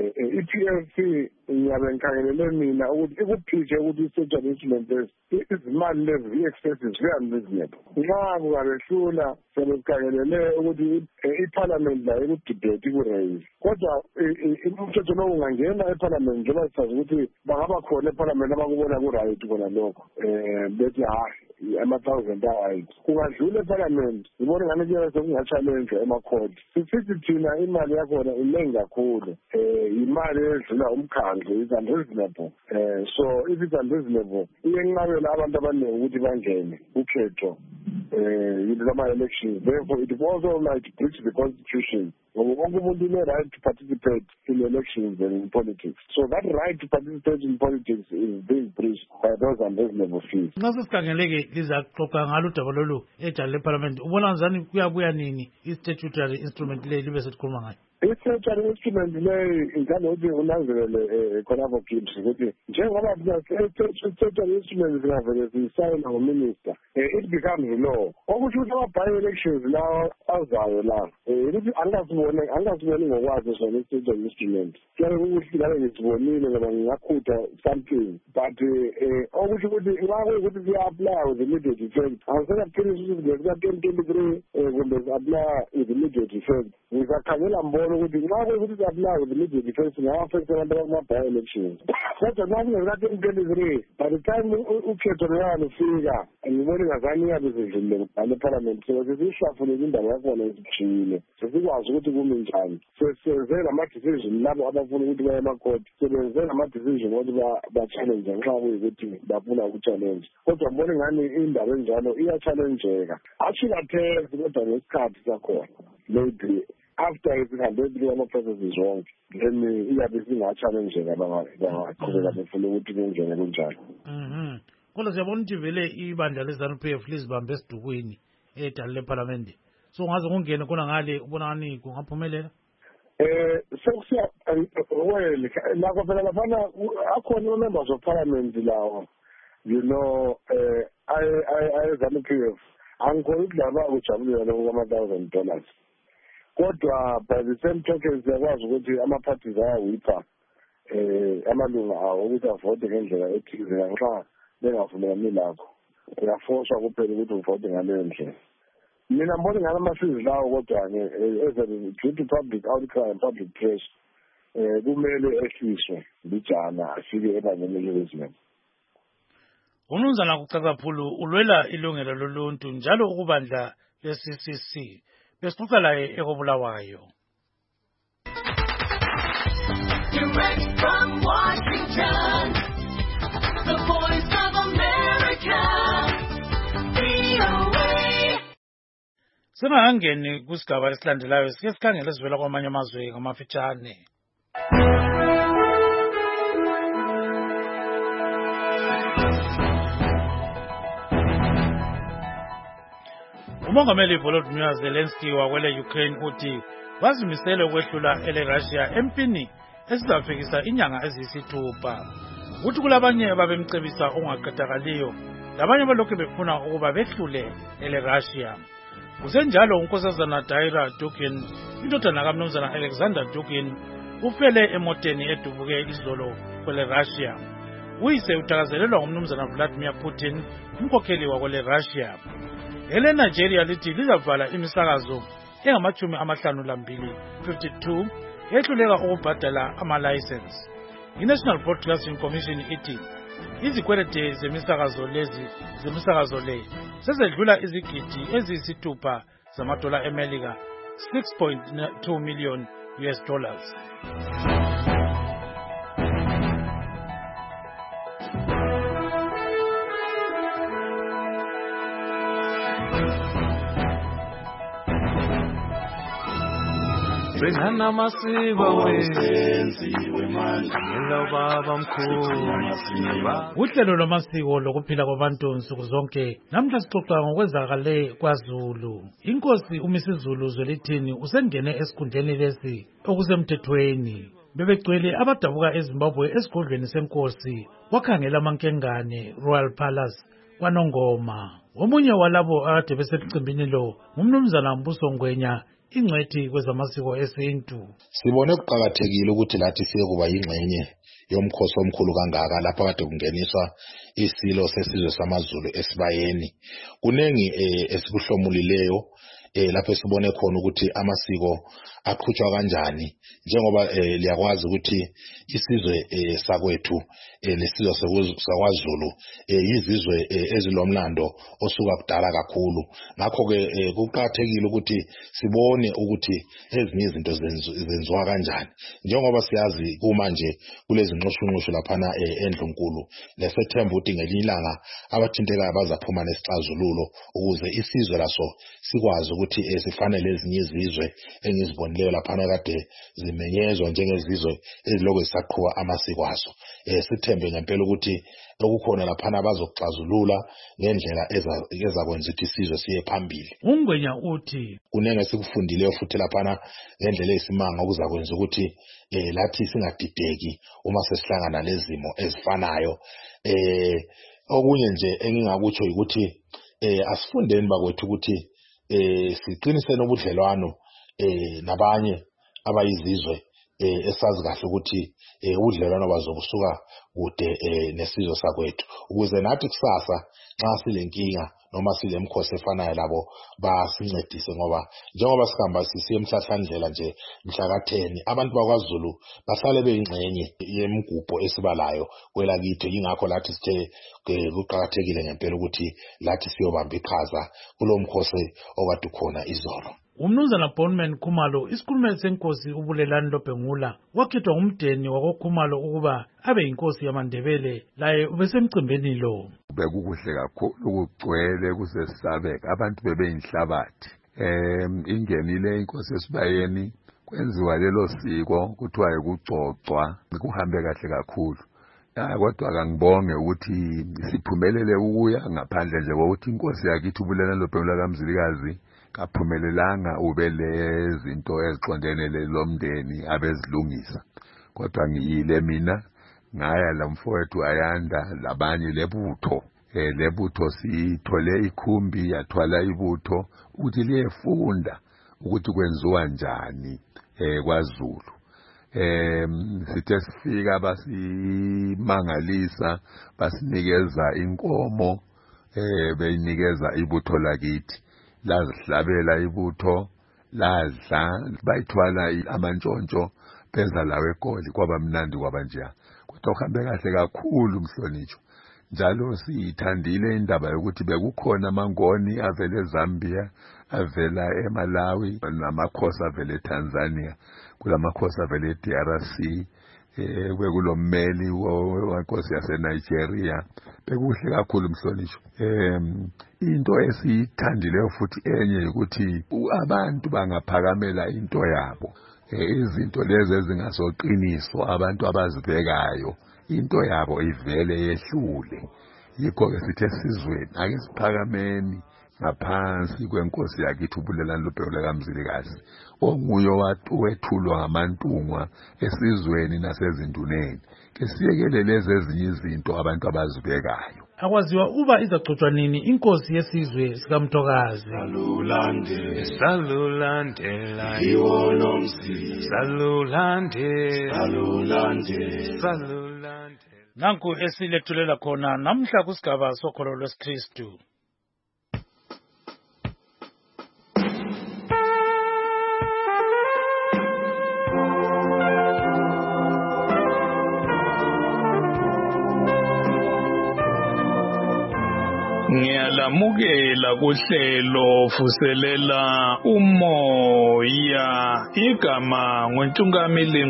i-PLC ngiyabe ngikhangelele mina ukuthi ikuphike ukuthi i-state instrument izimali lezi i-excessive ziyi-unreasonable nxa kungabehlula siyabe sikhangelele ukuthi iparliament layo ikudebate iku-raise kodwa umthetho lowo ungangena eparliament njengoba sisazi ukuthi bangaba khona eparliament abakubona ku-right kona lokho bethi hayi ama-1,000 awayi kungadlula eparliament ngibona ngani kuyabe sekunga-challenge emacourt sisithi thina imali yakhona iningi kakhulu imali edlula umkhandlu is unreasonable so if it's unreasonable iyenqabela abantu abaningi ukuthi bangene ukhetho lama-elections therefore it also might breach the constitution ngoba wonke umuntu une-right to participate in elections and in politics so that right to participate in politics is being breached by those unreasonable fees. Nxa sesikhangeleke lizaxoxa ngalo udaba lolu ejali leparliament ubona njani kuyabuya nini i-statutory instrument leyi libe sesikhuluma ngayo i-statutory instrument leyi ngithanda ukuthi unanzelele khonapho Gibbs ukuthi njengoba i-statutory instrument zingavele ziyisayina nguminister it becomes law okusho ukuthi ama-by-elections lawa azayo la ukuthi angasiboni ngokwazi sona i-statutory instrument kuyabe kukuhle ngabe ngisibonile ngoba ngingakhutha something but okusho ukuthi nxa kuyukuthi siya-apply with immediate effect angisekaphilisa ukuthi ngezika-2023 kumbe si-apply with immediate effect ngizakhangela mbona ukuthi nxa kuyukuthi si-apply with immediate effect singawa-affect abantu bakuma-by-elections kodwa nxa kungezika-2023 by the time ukhetho luyana lufika ngibona ingazani iyabe zidlulile kudala eparliament so sesiyishafulele indaba yakhona esijiyile sesikwazi ukuthi kumi njani senze nama-decision labo abafuna ukuthi baye emacourt sebenze nama-decision ukuthi ba-challenge nxa kuyukuthi bafuna uku-challenge kodwa mbona ngani indaba enjalo iya-challengeka hatshi kathesi kodwa ngesikhathi sakhona maybe after sihambe through ama-processes wonke then iyabe singa-challengeka bangaqhubeka befuna ukuthi kungene kunjalo. kodwa siyabona ukuthi vele ibandla le-ZANU-PF lizibambe esidukwini edali lephalamende so ungaze kungene khona ngale ubona ngani kungaphumelela sekusiya well lakho phela laphana akhona ama-members of parliament lawo you know ZANU-PF angikhona ukuthi laba kujabulela lokho kwama-$1,000 kodwa by the same token siyakwazi ukuthi ama-parties ayawipha amalunga awo ukuthi avote ngendlela ethize nxa bengavumelani lakho uyafoswa kuphela ukuthi uvote ngaleyo ndlela mina mbona ngani ama-fees lawo kodwa-ke due to public outcry and public pressure kumele ehliswe mbijana afike ebangeni elireasonable. Umnumzana kuCacaphulu ulwela ilungelo loluntu njalo ukubandla le-CCC besixoxa laye ekobulawayo. Direct from Washington, the voice of America, VOA. Singangeni kusigaba esilandelayo sike sikhangele sivela kwamanye amazwe ngamafitshane. Umongameli Volodymyr Zelensky wakwele Ukraine uthi wazimisele ukwehlula ele-Russia empini esizafikisa inyanga eziyisithupha. Uthi kulabanye ababemcebisa ongaqedakaliyo labanye balokhu befuna ukuba behlule ele-Russia. Kusenjalo unkosazana Daira Dugin indodana kaMnumzana Alexander Dugin ufele emoteni edubuke izolo kwele-Russia. Uyise uthakazelelwa nguMnumzana Vladimir Putin umkhokheli wakwele-Russia. eleNigeria lithi lizavala imisakazo engama-52 52 ehluleka ukubhadala amalayisensi. I-National Broadcasting Commission ithi izikwelede zemisakazo le sezedlula izigidi eziyisithupha zamadola eMelika, 6.2 million US dollars. Bringana masiba wenziwe manje ngelo baba mkhulu. Uhlelo lwamasiko lokuphila kwabantu nsuku zonke namhla sixoxa ngokwenzakale kwaZulu. Inkosi uMisizulu Zwelithini usengene esikhundleni lesi okusemthethweni. Bebegcwele abadabuka eZimbabwe esigodlweni senkosi wakhangela amankengane Royal Palace kwaNongoma. Omunye walabo akade besemcimbini lo ngumnumzana Mbuso Ngwenya, ingcwethi kwezamasiko esintu. Sibone kuqakathekile ukuthi lathi siye kuba yingxenye yomkhosi omkhulu kangaka lapha kade kungeniswa isilo sesizwe samaZulu esibayeni. Kunengi esikuhlomulileyo lapho sibone khona ukuthi amasiko aqhutshwa kanjani, njengoba liyakwazi ukuthi isizwe sakwethu nesizwe sakwaZulu yizizwe ezilomlando osuka kudala kakhulu. Ngakho ke kuqakathekile ukuthi sibone ukuthi ezinye izinto zenziwa kanjani, njengoba siyazi kumanje kulezi nxushunxushu laphana eNdlunkulu. Lesethemba ukuthi ngelinye ilanga abathintekayo bazaphuma nesixazululo ukuze isizwe laso sikwazi ukuthi sifanele ezinye izizwe engizibonileyo laphana kade zimenyezwa njengezizwe eziloko zisaqhuba amasiko aso. Sithembe ngempela ukuthi okukhona laphana bazokuxazulula ngendlela ezakwenza ukuthi isizwe siye phambili. Ungwenya uthi kunenge sikufundile futhi laphana ngendlela esimanga okuzakwenza ukuthi lathi singadideki uma sesihlangana lezimo ezifanayo. Okunye nje engingakutsho ukuthi asifundeni bakwethu ukuthi siqinisene ubudlelwano nabanye abayizizwe esazi kahle ukuthi ubudlelwano bazokusuka kude nesizwe sakwethu, ukuze nathi kusasa nxa silenkinga noma silemkhosi efanayo labo basincedise, ngoba njengoba sihamba sisiye emhlahlandlela nje mhla ka-10 abantu bakwaZulu bahlale beyingxenye yemgubho esibalayo kwelakithi. Ingakho lathi sithe kuqakathekile ngempela ukuthi lathi siyobamba iqhaza kulo mkhosi okade ukhona izolo. Umnumzana Bonman Khumalo, isikhulumeli senkosi uBulelani Lobhengula, wakhethwa ngumdeni wakoKhumalo ukuba abe yinkosi yamaNdebele, laye ubesemcimbini lo. Bekukuhle kakhulu kugcwele kusesabeka, abantu bebeyinhlabathi. Ingenile inkosi esibayeni, kwenziwa lelo siko kuthiwa yikucocwa, kuhambe kahle kakhulu. Kodwa kangibonge ukuthi siphumelele ukuya ngaphandle nje kokuthi inkosi yakithi uBulelani Lobhengula kaMzilikazi kaphumelelanga ube lezinto eziqondene lomndeni abezilungisa. Kodwa ngiyile mina ngaya lamfowethu Ayanda labanye lebutho. Lebutho sithole ikhumbi yathwala ibutho ukuthi liyefunda ukuthi kwenziwa njani kwaZulu. Sithe sifika basimangalisa, basinikeza inkomo, beyinikeza ibutho lakithi. Lazihlabela ibutho, ladla, bayithwala amantshontsho, benza lawe egoli, kwaba mnandi kwaba njeya. Kodwa uhambe kahle kakhulu Mhlonishwa. Njalo siyithandile indaba yokuthi bekukhona amangoni avele eZambia, avela eMalawi, namakhosi avele eTanzania, kulamakhosi avele eDRC, bekulommeli wenkosi yaseNigeria. Bekuhle kakhulu Mhlonishwa. Into esiyithandileyo futhi enye ukuthi abantu bangaphakamela into yabo, izinto lezi ezingasoqiniso abantu abazibekayo, into yabo ivele yehlule. Yikho ke sithe sizweni ake siphakameni ngaphansi kwenkosi yakithi uBulelani Lobhengula kaMzilikazi, onguye owethulwa ngamantungwa esizweni nasezinduneni. Ke siyekele lezi ezinye izinto abantu abazibekayo. Akwaziwa uba izacotshwa nini inkosi yesizwe sikaMthokazi. Salulandela iwonomsi, salulandela. Nanku esilethulela khona namhla kusigaba sokholo lwesikristu. Ngiyalamukela kuhlelo vuselela umoya igama nguNtungamili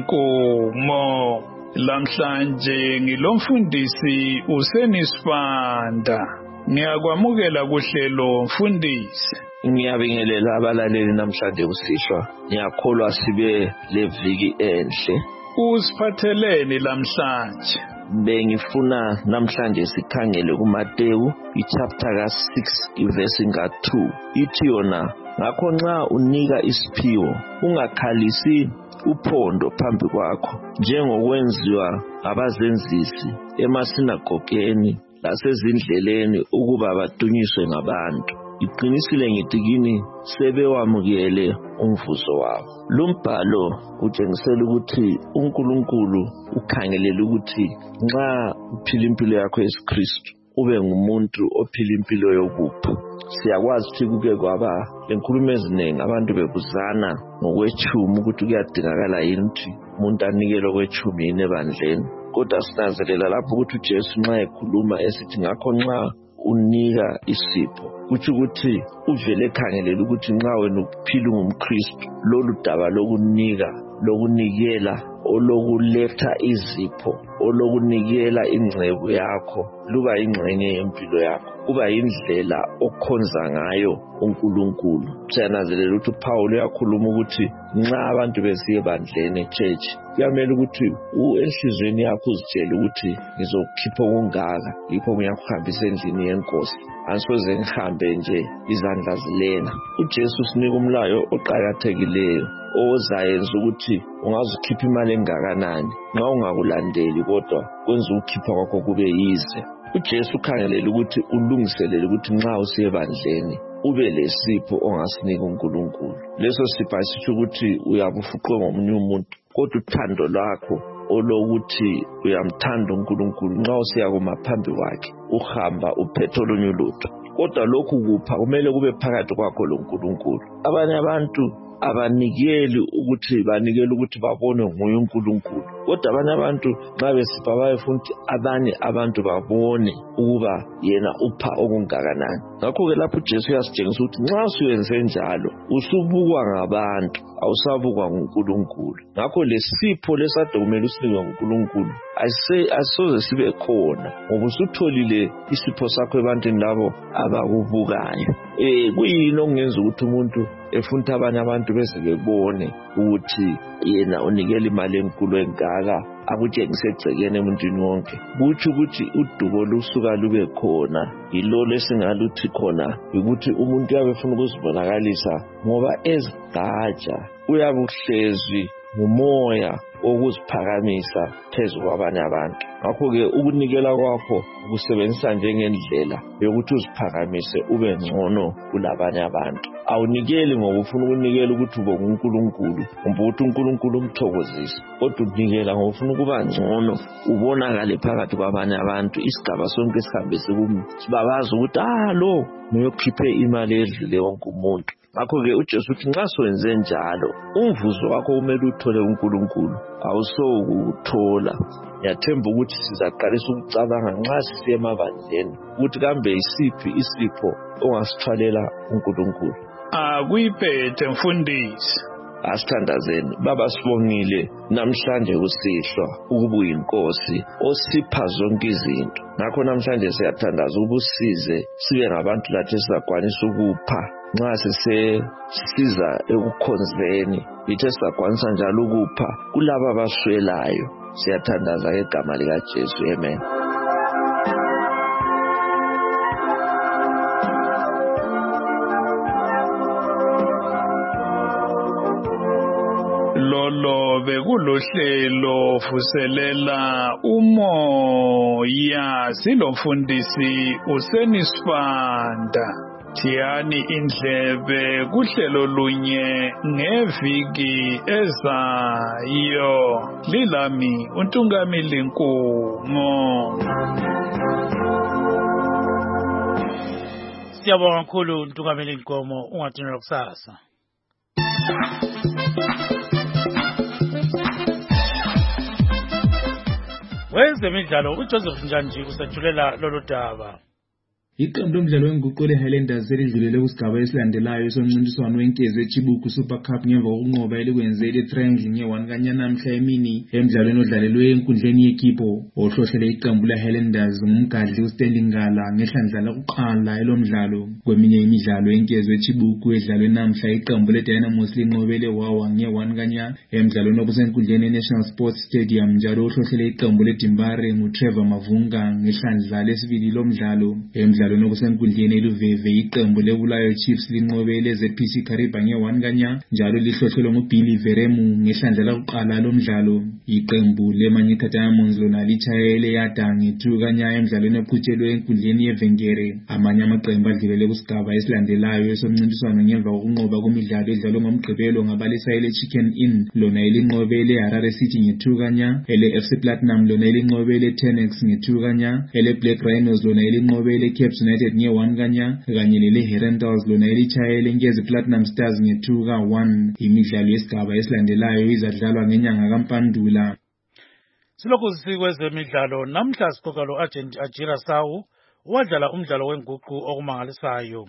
Nkomo. Lamhlanje ngilomfundisi uSenisibanda. Ngiyakwamukela kuhlelo mfundisi. Ngiyabingelela abalaleli namhlanje kusihlwa. Ngiyakholwa sibe leviki enhle. Usiphatheleni lamhlanje? Bengifuna namhlanje sikhangele kuMateyu ichapter ka-6 ivesi nga-2. Ithi yona, ngakho nxa unika isiphiwo ungakhalisi uphondo phambi kwakho njengokwenziwa ngabazenzisi emasinagogeni lasezindleleni ukuba badunyiswe ngabantu. Iqinisile ngithi kini sebewamukele umvuzo wabo. Lumbhalo utshengisela ukuthi uNkulunkulu ukhangelela ukuthi nxa uphila impilo yakho yeSikristu ube ngumuntu ophila impilo yobupho. Siyakwazi ukuthi kuke kwaba lenkulumo eziningi abantu bebuzana ngokwetshumi ukuthi kuyadingakala yini ukuthi umuntu anikele okwetshumi yini ebandleni. Kodwa sinanzelela lapho ukuthi uJesu nxa ekhuluma esithi ngakho nxa unika isipho kuthi ukuthi uvele ekhangelela ukuthi nxa wena uphila ungumKristu lolu daba lokunikela olokuletha izipho olokunikela ingcebo yakho luba ingxenye yempilo yakho kuba yindlela okhonza ngayo uNkulunkulu. Siyananzelela ukuthi uPaul uyakhuluma ukuthi nxa abantu besiye ebandleni echurch kuyamele ukuthi enhlizweni yakho uzitshele ukuthi ngizokhipha okungaka yikho ngiyakuhambisa endlini yenkosi angisoze ngihambe nje izandla zilena. uJesu sinika umlayo oqhakathekileyo ozayenza ukuthi ungazikhipha imali engakanani nxa ungakulandeli kodwa kwenza ukukhipha kwakho kube yize. uJesu ukhangelela ukuthi ulungiselele ukuthi nxa usiye ebandleni ube lesipho ongasinika uNkulunkulu. Leso sipho asisho ukuthi uyabufuqwe ngomunye umuntu kodwa uthando lwakho olokuthi uyamthanda uNkulunkulu nxa usiya kumaphambi kwakhe uhamba uphethe olunye ulutho. Kodwa lokhu kupha kumele kube phakathi kwakho loNkulunkulu. Abanye abantu abanikeli ukuthi babone nguye uNkulunkulu. Kodwa abanye abantu nxa besipha bayefuna ukuthi abanye abantu babone ukuba yena upha okungakanani. Ngakho-ke lapho uJesu uyasitshengisa ukuthi nxa usuyenze njalo usubukwa ngabantu awusabukwa nguNkulunkulu. Ngakho lesipho lesade kumele usinikwe nguNkulunkulu asisoze sibe khona ngoba usutholile isipho sakho ebantwini labo abakubukayo. Kuyini okungenza ukuthi umuntu efuna ukuthi abanye abantu beze bebone ukuthi yena unikela imali enkulu engaka akutshengise egcekeni emuntwini wonke? Kutsho ukuthi udubo lusuka lube khona yilolo esingaluthi khona ukuthi umuntu uyabe efuna ukuzibonakalisa ngoba ezigqaja uyabe uhlezwi ngumoya okuziphakamisa phezu kwabanye abantu. Ngakho-ke ukunikela kwakho ukusebenzisa njengendlela yokuthi uziphakamise ube ngcono kulabanye abantu. Awunikeli ngoba ufuna ukunikela ukuthi ube nguNkulunkulu kumbe ukuthi uNkulunkulu umthokozise, kodwa unikela ngoba ufuna ukuba ngcono ubonakale phakathi kwabanye abantu. Isigaba sonke sihambe sibabaza ukuthi lo uyokhiphe imali edlule wonke umuntu. Ngakho-ke uJesu uthi nxa sowenze njalo umvuzo wakho kumele uthole uNkulunkulu awusowukuthola. Ngiyathemba ukuthi sizaqalisa ukucabanga nxa sisiya emabandleni ukuthi kambe yisiphi isipho ongasithwalela uNkulunkulu. Akuyiphethe mfundisi. Asithandazeni baba, sibongile namhlanje kusihlwa ukuba uyinkosi osipha zonke izinto. Ngakho namhlanje siyathandaza ubusize sibe ngabantu lathi esizakwanisa ukupha nxa sisiza ekukhonzeni yithe sizakwanisa njalo ukupha kulabo abaswelayo. Siyathandaza ngegama likaJesu, amen. Lolo bekulohlelo vuselela umoya silomfundisi uSenisibanda. Thiyani indlebe kuhlelo lunye ngeviki ezayo. Lilami uNtungamili Nkomo. Siyabonga kakhulu uNtungamili Nkomo, ungathini kusasa. Wezemidlalo uJoseph Njanji kusethulela lolu daba. Iqembu lomdlalo wenguqu le-Highlanders selidlulele kusigaba esilandelayo somncintiswano wenkezi weChibuku Super Cup ngemva kokunqoba elikwenze le-Triangle nge-1 kanyanamhla emini emidlalweni odlalelwe enkundleni yeKipo. Ohlohlele iqembu le-Highlanders ngumgadli uStanley Ngala ngehlandla lokuqala elomdlalo. Kweminye imidlalo yenkezi weChibuku edlalwe namhla iqembu le-Dynamos linqobele Wawa nge-1 kanya emidlalweni obusenkundleni ye-National Sports Stadium, njalo ohlohlele iqembu le-Dimbare nguTrevor Mavunga ngehlandla lesibili lomdlalo. Emidlalweni obusenkundleni eLuveve iqembu leBulawayo Chiefs linqobele ZPC Kariba nge-1 kanya, njalo lihlolelwe nguBilly Veremu ngehlandla lokuqala lomdlalo. Iqembu leManyika Diamonds lona litshayele yada nge-2 kanya emidlalweni eqhutshelwe enkundleni yeVengere. Amanye amaqembu adlulele kusigaba esilandelayo esomncintiswano ngemva kokunqoba kumidlalo edlalwe ngomgqibelo ngabalisa ele-Chicken Inn lona elinqobele Harare City nge-2 kanya, ele-FC Platinum lona elinqobele Tenex nge-2 kanya, ele-Black Rhinos lona elinqobele Caps United nge-1 kanya, kanye lele-Herentals lona elitshayele Nkezi Platinum Stars nge-2 ka-1. Imidlalo yesigaba esilandelayo izadlalwa ngenyanga kaMpandula. Silokhu sikwezemidlalo namhla sikhokha lo-Agent Ajira Sawu wadlala umdlalo wenguqu okumangalisayo.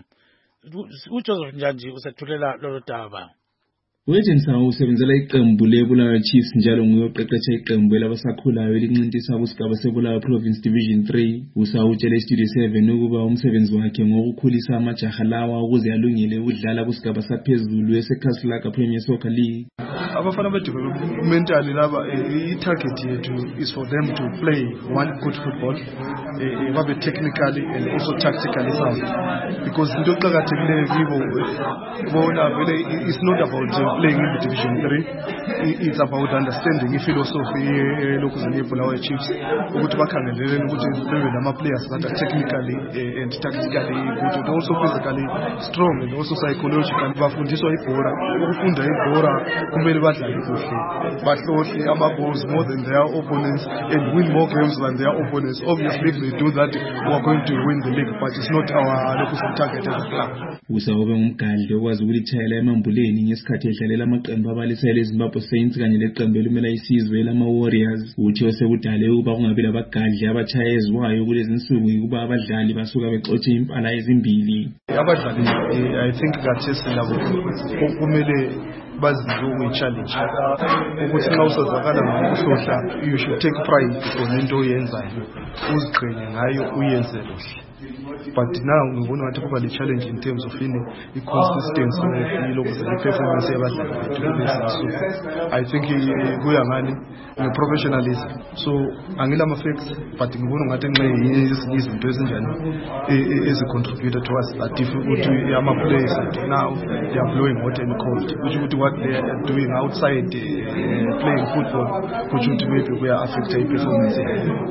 uJoseph Njanji usethulela lolu daba. Uagent Sawu usebenzela iqembu leBulawayo Chiefs njalo nguye oqeqesha iqembu labasakhulayo elincintisa kusigaba seBulawayo Province Division 3. Usawu utshele Studio 7 ukuba umsebenzi wakhe ngokukhulisa amajaha lawa ukuze alungele ukudlala kusigaba saphezulu eseKaslaka Premier Soccer League. Abafana be-developmentally laba i-target yethu is for them to play one good football, babe technically and also tactically sound, because into eqakathekileyo kibo bona vele it's not about playing in the Division 3, it's about understanding philosophy lokuzana yeBulawayo Chiefs ukuthi bakhangeleleni ukuthi bebe nama-players that are technically and tactically good, and also physically strong and also psychologically. Bafundiswa ibhora, ukufunda ibhora kumele badlale kuhle, bahlohle ama-goals more than their opponents and win more games than their opponents. Obviously if they do that we are going to win the league, but it's not our target as a club. Usawu umgadli okwazi ukulithayela emambuleni ngesikhathi edlalela amaqembu abalisela eZimbabwe Saints kanye leqembu elimela isizwe lama-Warriors. Uthi osekudale ukuba kungabi labagadli abatshayezwayo kulezi nsuku ukuba abadlali basuka bexotshe impala ezimbili. Abadlali I think kathesi labo kumele baziwe uyi-challenge ukuthi nxa usazakala ngokuhlohla you should take pride on into oyenzayo, uziqhenye ngayo uyenze kuhle. But now ngibona ngathi kuba le-challenge in terms of i-consistency performance yabadlali bethu. I think kuya ngani nge-professionalism, so angilama-facts but ngibona ngathi nxa izinto ezinjani ezi-contribute to us that if ukuthi ama-players now they are blowing hot and cold, which ukuthi what they are doing outside playing football which ukuthi maybe kuya-affecta i-performance.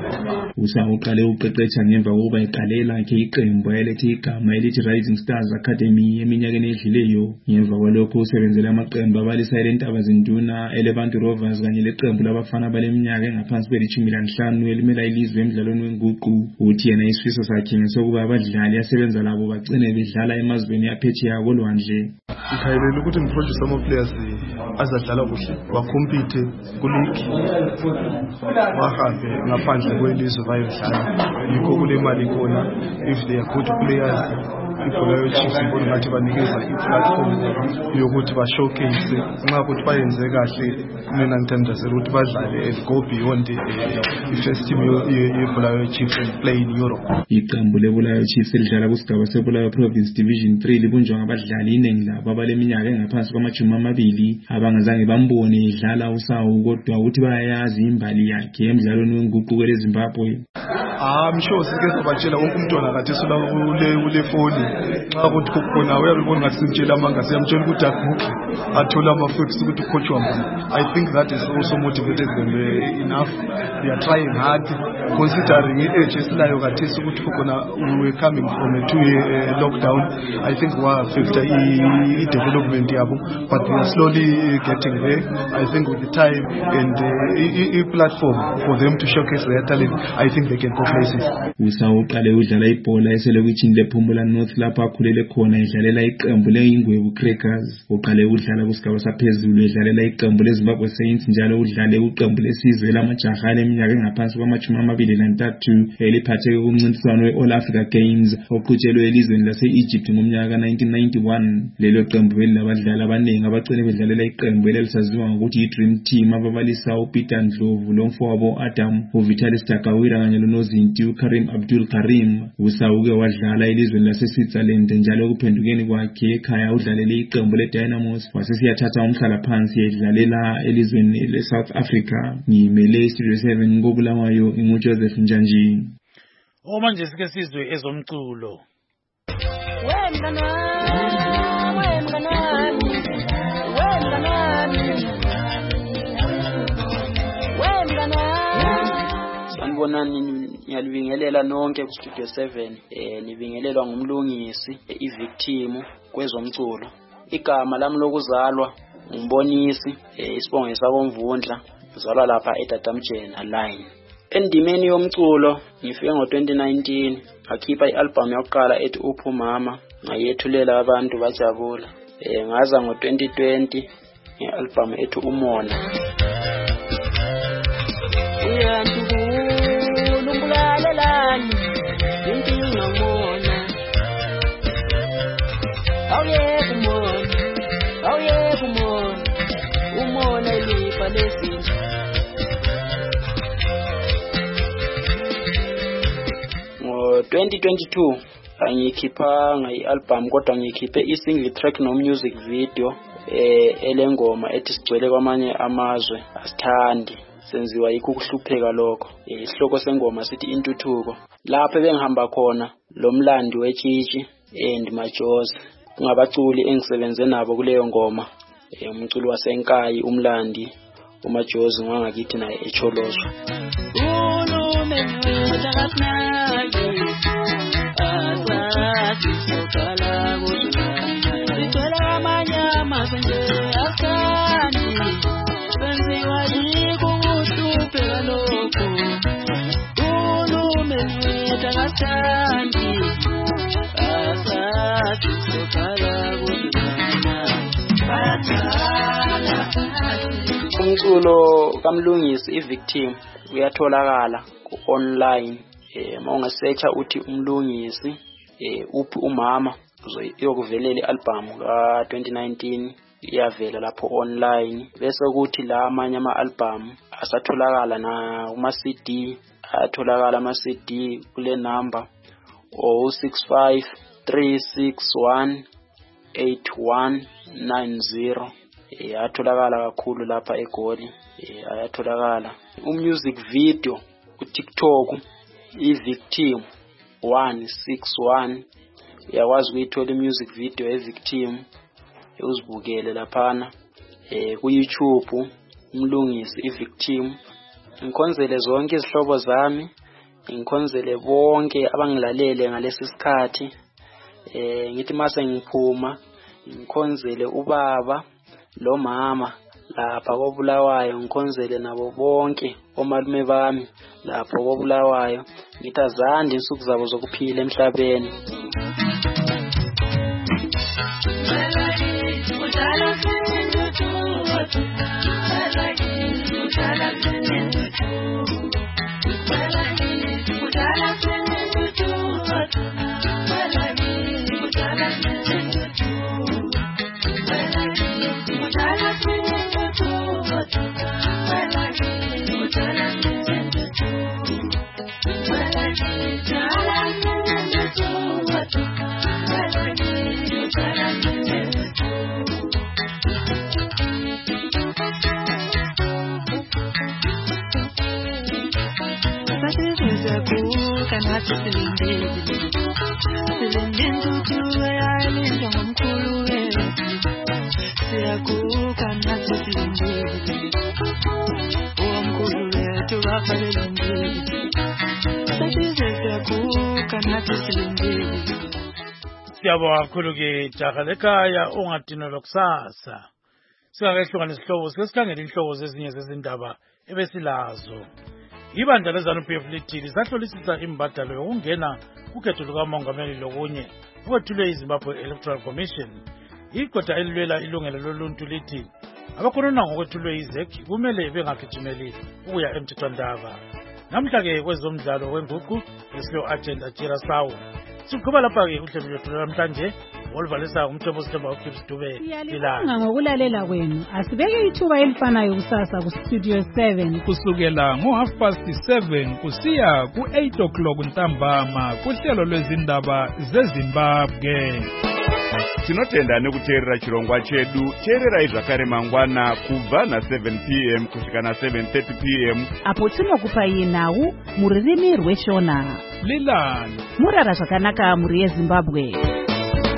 Usawu uqale uqeqesha ngemva kokuba eqalela lakhe iqembu elethe igama elithi Rising Stars Academy eminyakeni edluleyo. Ngemva kwalokho usebenzele amaqembu abalisa elentaba zinduna, eleBantu Rovers kanye leqembu labafana baleminyaka engaphansi kweli-15 elimela ilizwe emidlalweni wenguqu. Uthi yena isifiso sakhe ngesokuba abadlali asebenza labo bagcine bedlala emazweni aphetsheya kolwandle. Ngikhayelela ukuthi ngiproduce ama-players azadlala kuhle, bakompite kuleague, bahambe ngaphandle kwelizwe bayodlala, yikho kule mali khona. If they are good players, iBulawayo Chiefs ngibona ngathi banikeza i-platform yokuthi ba-showcase nxa ukuthi bayenze kahle. Mina ngithandazela ukuthi badlale and go beyond i-first team yeBulawayo Chiefs and play in Europe. Iqembu leBulawayo Chiefs elidlala kusigaba seBulawayo Province Division 3 libunjwa ngabadlali iningi labo abaleminyaka engaphansi kwama-20 abangazange bambone idlala Usawu, kodwa ukuthi bayayazi imbali yakhe emidlalweni wenguqu kweleZimbabwe. I'm sure sike sabatshela wonke umntwana kathesi ule phone xa ukuthi kukhona uyabona ngathi simtshela amanga siyamtshela ukuthi aguqe athola ama-facts ukuthi coach wami. I think that is also motivated them enough. They are trying hard considering i-age esilayo kathesi ukuthi kukhona we were coming from a 2-year lockdown. I think wa-affecta i-development yabo, but we are slowly getting there. I think with the time and i-platform for them to showcase their talent, I think they can go places. Usawu uqale udlala ibhola eselokishini lePhumula North lapho akhulele khona edlalela iqembu leIngwebu Crackers. Uqale ukudlala kusigaba saphezulu edlalela iqembu leZimbabwe Saints njalo udlale iqembu lesizwe lamajaha leminyaka engaphansi kwama-23 eliphatheke kumncintiswano we-All Africa Games oqhutshelwe elizweni lase-Egypt ngomnyaka ka-1991. Lelo qembu belilabadlali abaningi abagcine bedlalela iqembu elalisaziwa ngokuthi i-Dream Team ababalisa uPeter Ndlovu lomfowabo Adam uVitalis Takawira kanye lonozinti uKarim Abdul Karim. Usawuke wadlala elizweni lase-Switzerland njalo kuphendukeni kwakhe ekhaya udlalele iqembu le-Dynamos wasesiyathatha umhlalaphansi edlalela elizweni le-South Africa. Ngimele iStudio 7 koBulawayo inguJoseph Njanji. Manje sike sizwe ezomculo. Sanibonani, ngiyalibingelela nonke ku Studio 7. Nibingelelwa ngumlungisi iVictim kwezomculo. Igama lami lokuzalwa ngumbonisi isibongo sakomvundla, uzalwa lapha eDadamjena line. Endimeni yomculo ngifike ngo-2019 ngakhipha i-album yokuqala ethi Uphumama, ngayethulela abantu bajabula. Ngaza ngo-2020 nge-album ethi Umona. Uyantukulumbulalelani inkinga umona, awuyeka umona, umona ilifa lezinto. Ngo-2022 angiyikhiphanga i-album kodwa ngiyikhiphe i-single track no-music video elengoma ethi sigcwele kwamanye amazwe asithandi, senziwa yikho ukuhlupheka lokho. Isihloko sengoma sithi intuthuko. Lapho bengihamba khona lo mlandi wetshitshi and Majozi, kungabaculi engisebenze nabo kuleyo ngoma. Umculi wasenkayi umlandi uMajozi ngangakithi naye echolozwa. Umculo kamlungisi iVictim uyatholakala ku-online. Mawungasearcha uthi umlungisi uphi umama uzokuvelela i-album ka-2019 iyavela lapho online. Bese kuthi la amanye ama-album asatholakala na kuma-CD, atholakala ama-CD kule number 065 361 8190. Ayatholakala kakhulu lapha eGoli. Ayatholakala umusic video kuTikTok iVictim 161. Uyakwazi ukuyithola imusic video eVictim uzibukele laphana. Ku-YouTube umlungisi iVictim. Ngikhonzele zonke izihlobo zami, ngikhonzele bonke abangilalele ngalesi sikhathi. Ngithi mase ngiphuma ngikhonzele ubaba lo mama lapha koBulawayo, ngikhonzele nabo bonke omalume bami lapha koBulawayo. Ngithi azande insuku zabo zokuphila emhlabeni. Siyabonga kakhulu ke jaha lekhaya ungadinelwa kusasa. Singakehlukana isihlobo sesikhangela inhlobo zezinye zezindaba ebesilazo. Ibandla leZANU-PF lithi lisahlolisisa imbadalo yokungena kukhetho lukamongameli lokunye okwethulwe iZimbabwe Electoral Commission. Iqoda elilwela ilungelo loluntu lithi abakhonona ngokwethulwe iZEC kumele bengagijimeli ukuya emthethwandaba. Namhla-ke kwezomdlalo wenguqu esilo agenda Jirasawu. Siqhuba lapha-ke uhlelo lwethu namhlanje oluvalisa umthombo sithemba uGibbs Dube. Siyalibonga ngokulalela kwenu. Asibeke ithuba elifanayo kusasa kuStudio 7 kusukela ngo7:30 kusiya ku8 o'clock ntambama kuhlelo lwezindaba zeZimbabwe. Tinotenda nekuteerera chirongwa chedu. Teererai zvakare mangwana kubva na7 p.m. kusvika na7:30 p.m. apo tinokupai nhau muririmi rweshona. Lilani murara zvakanaka muri yeZimbabwe.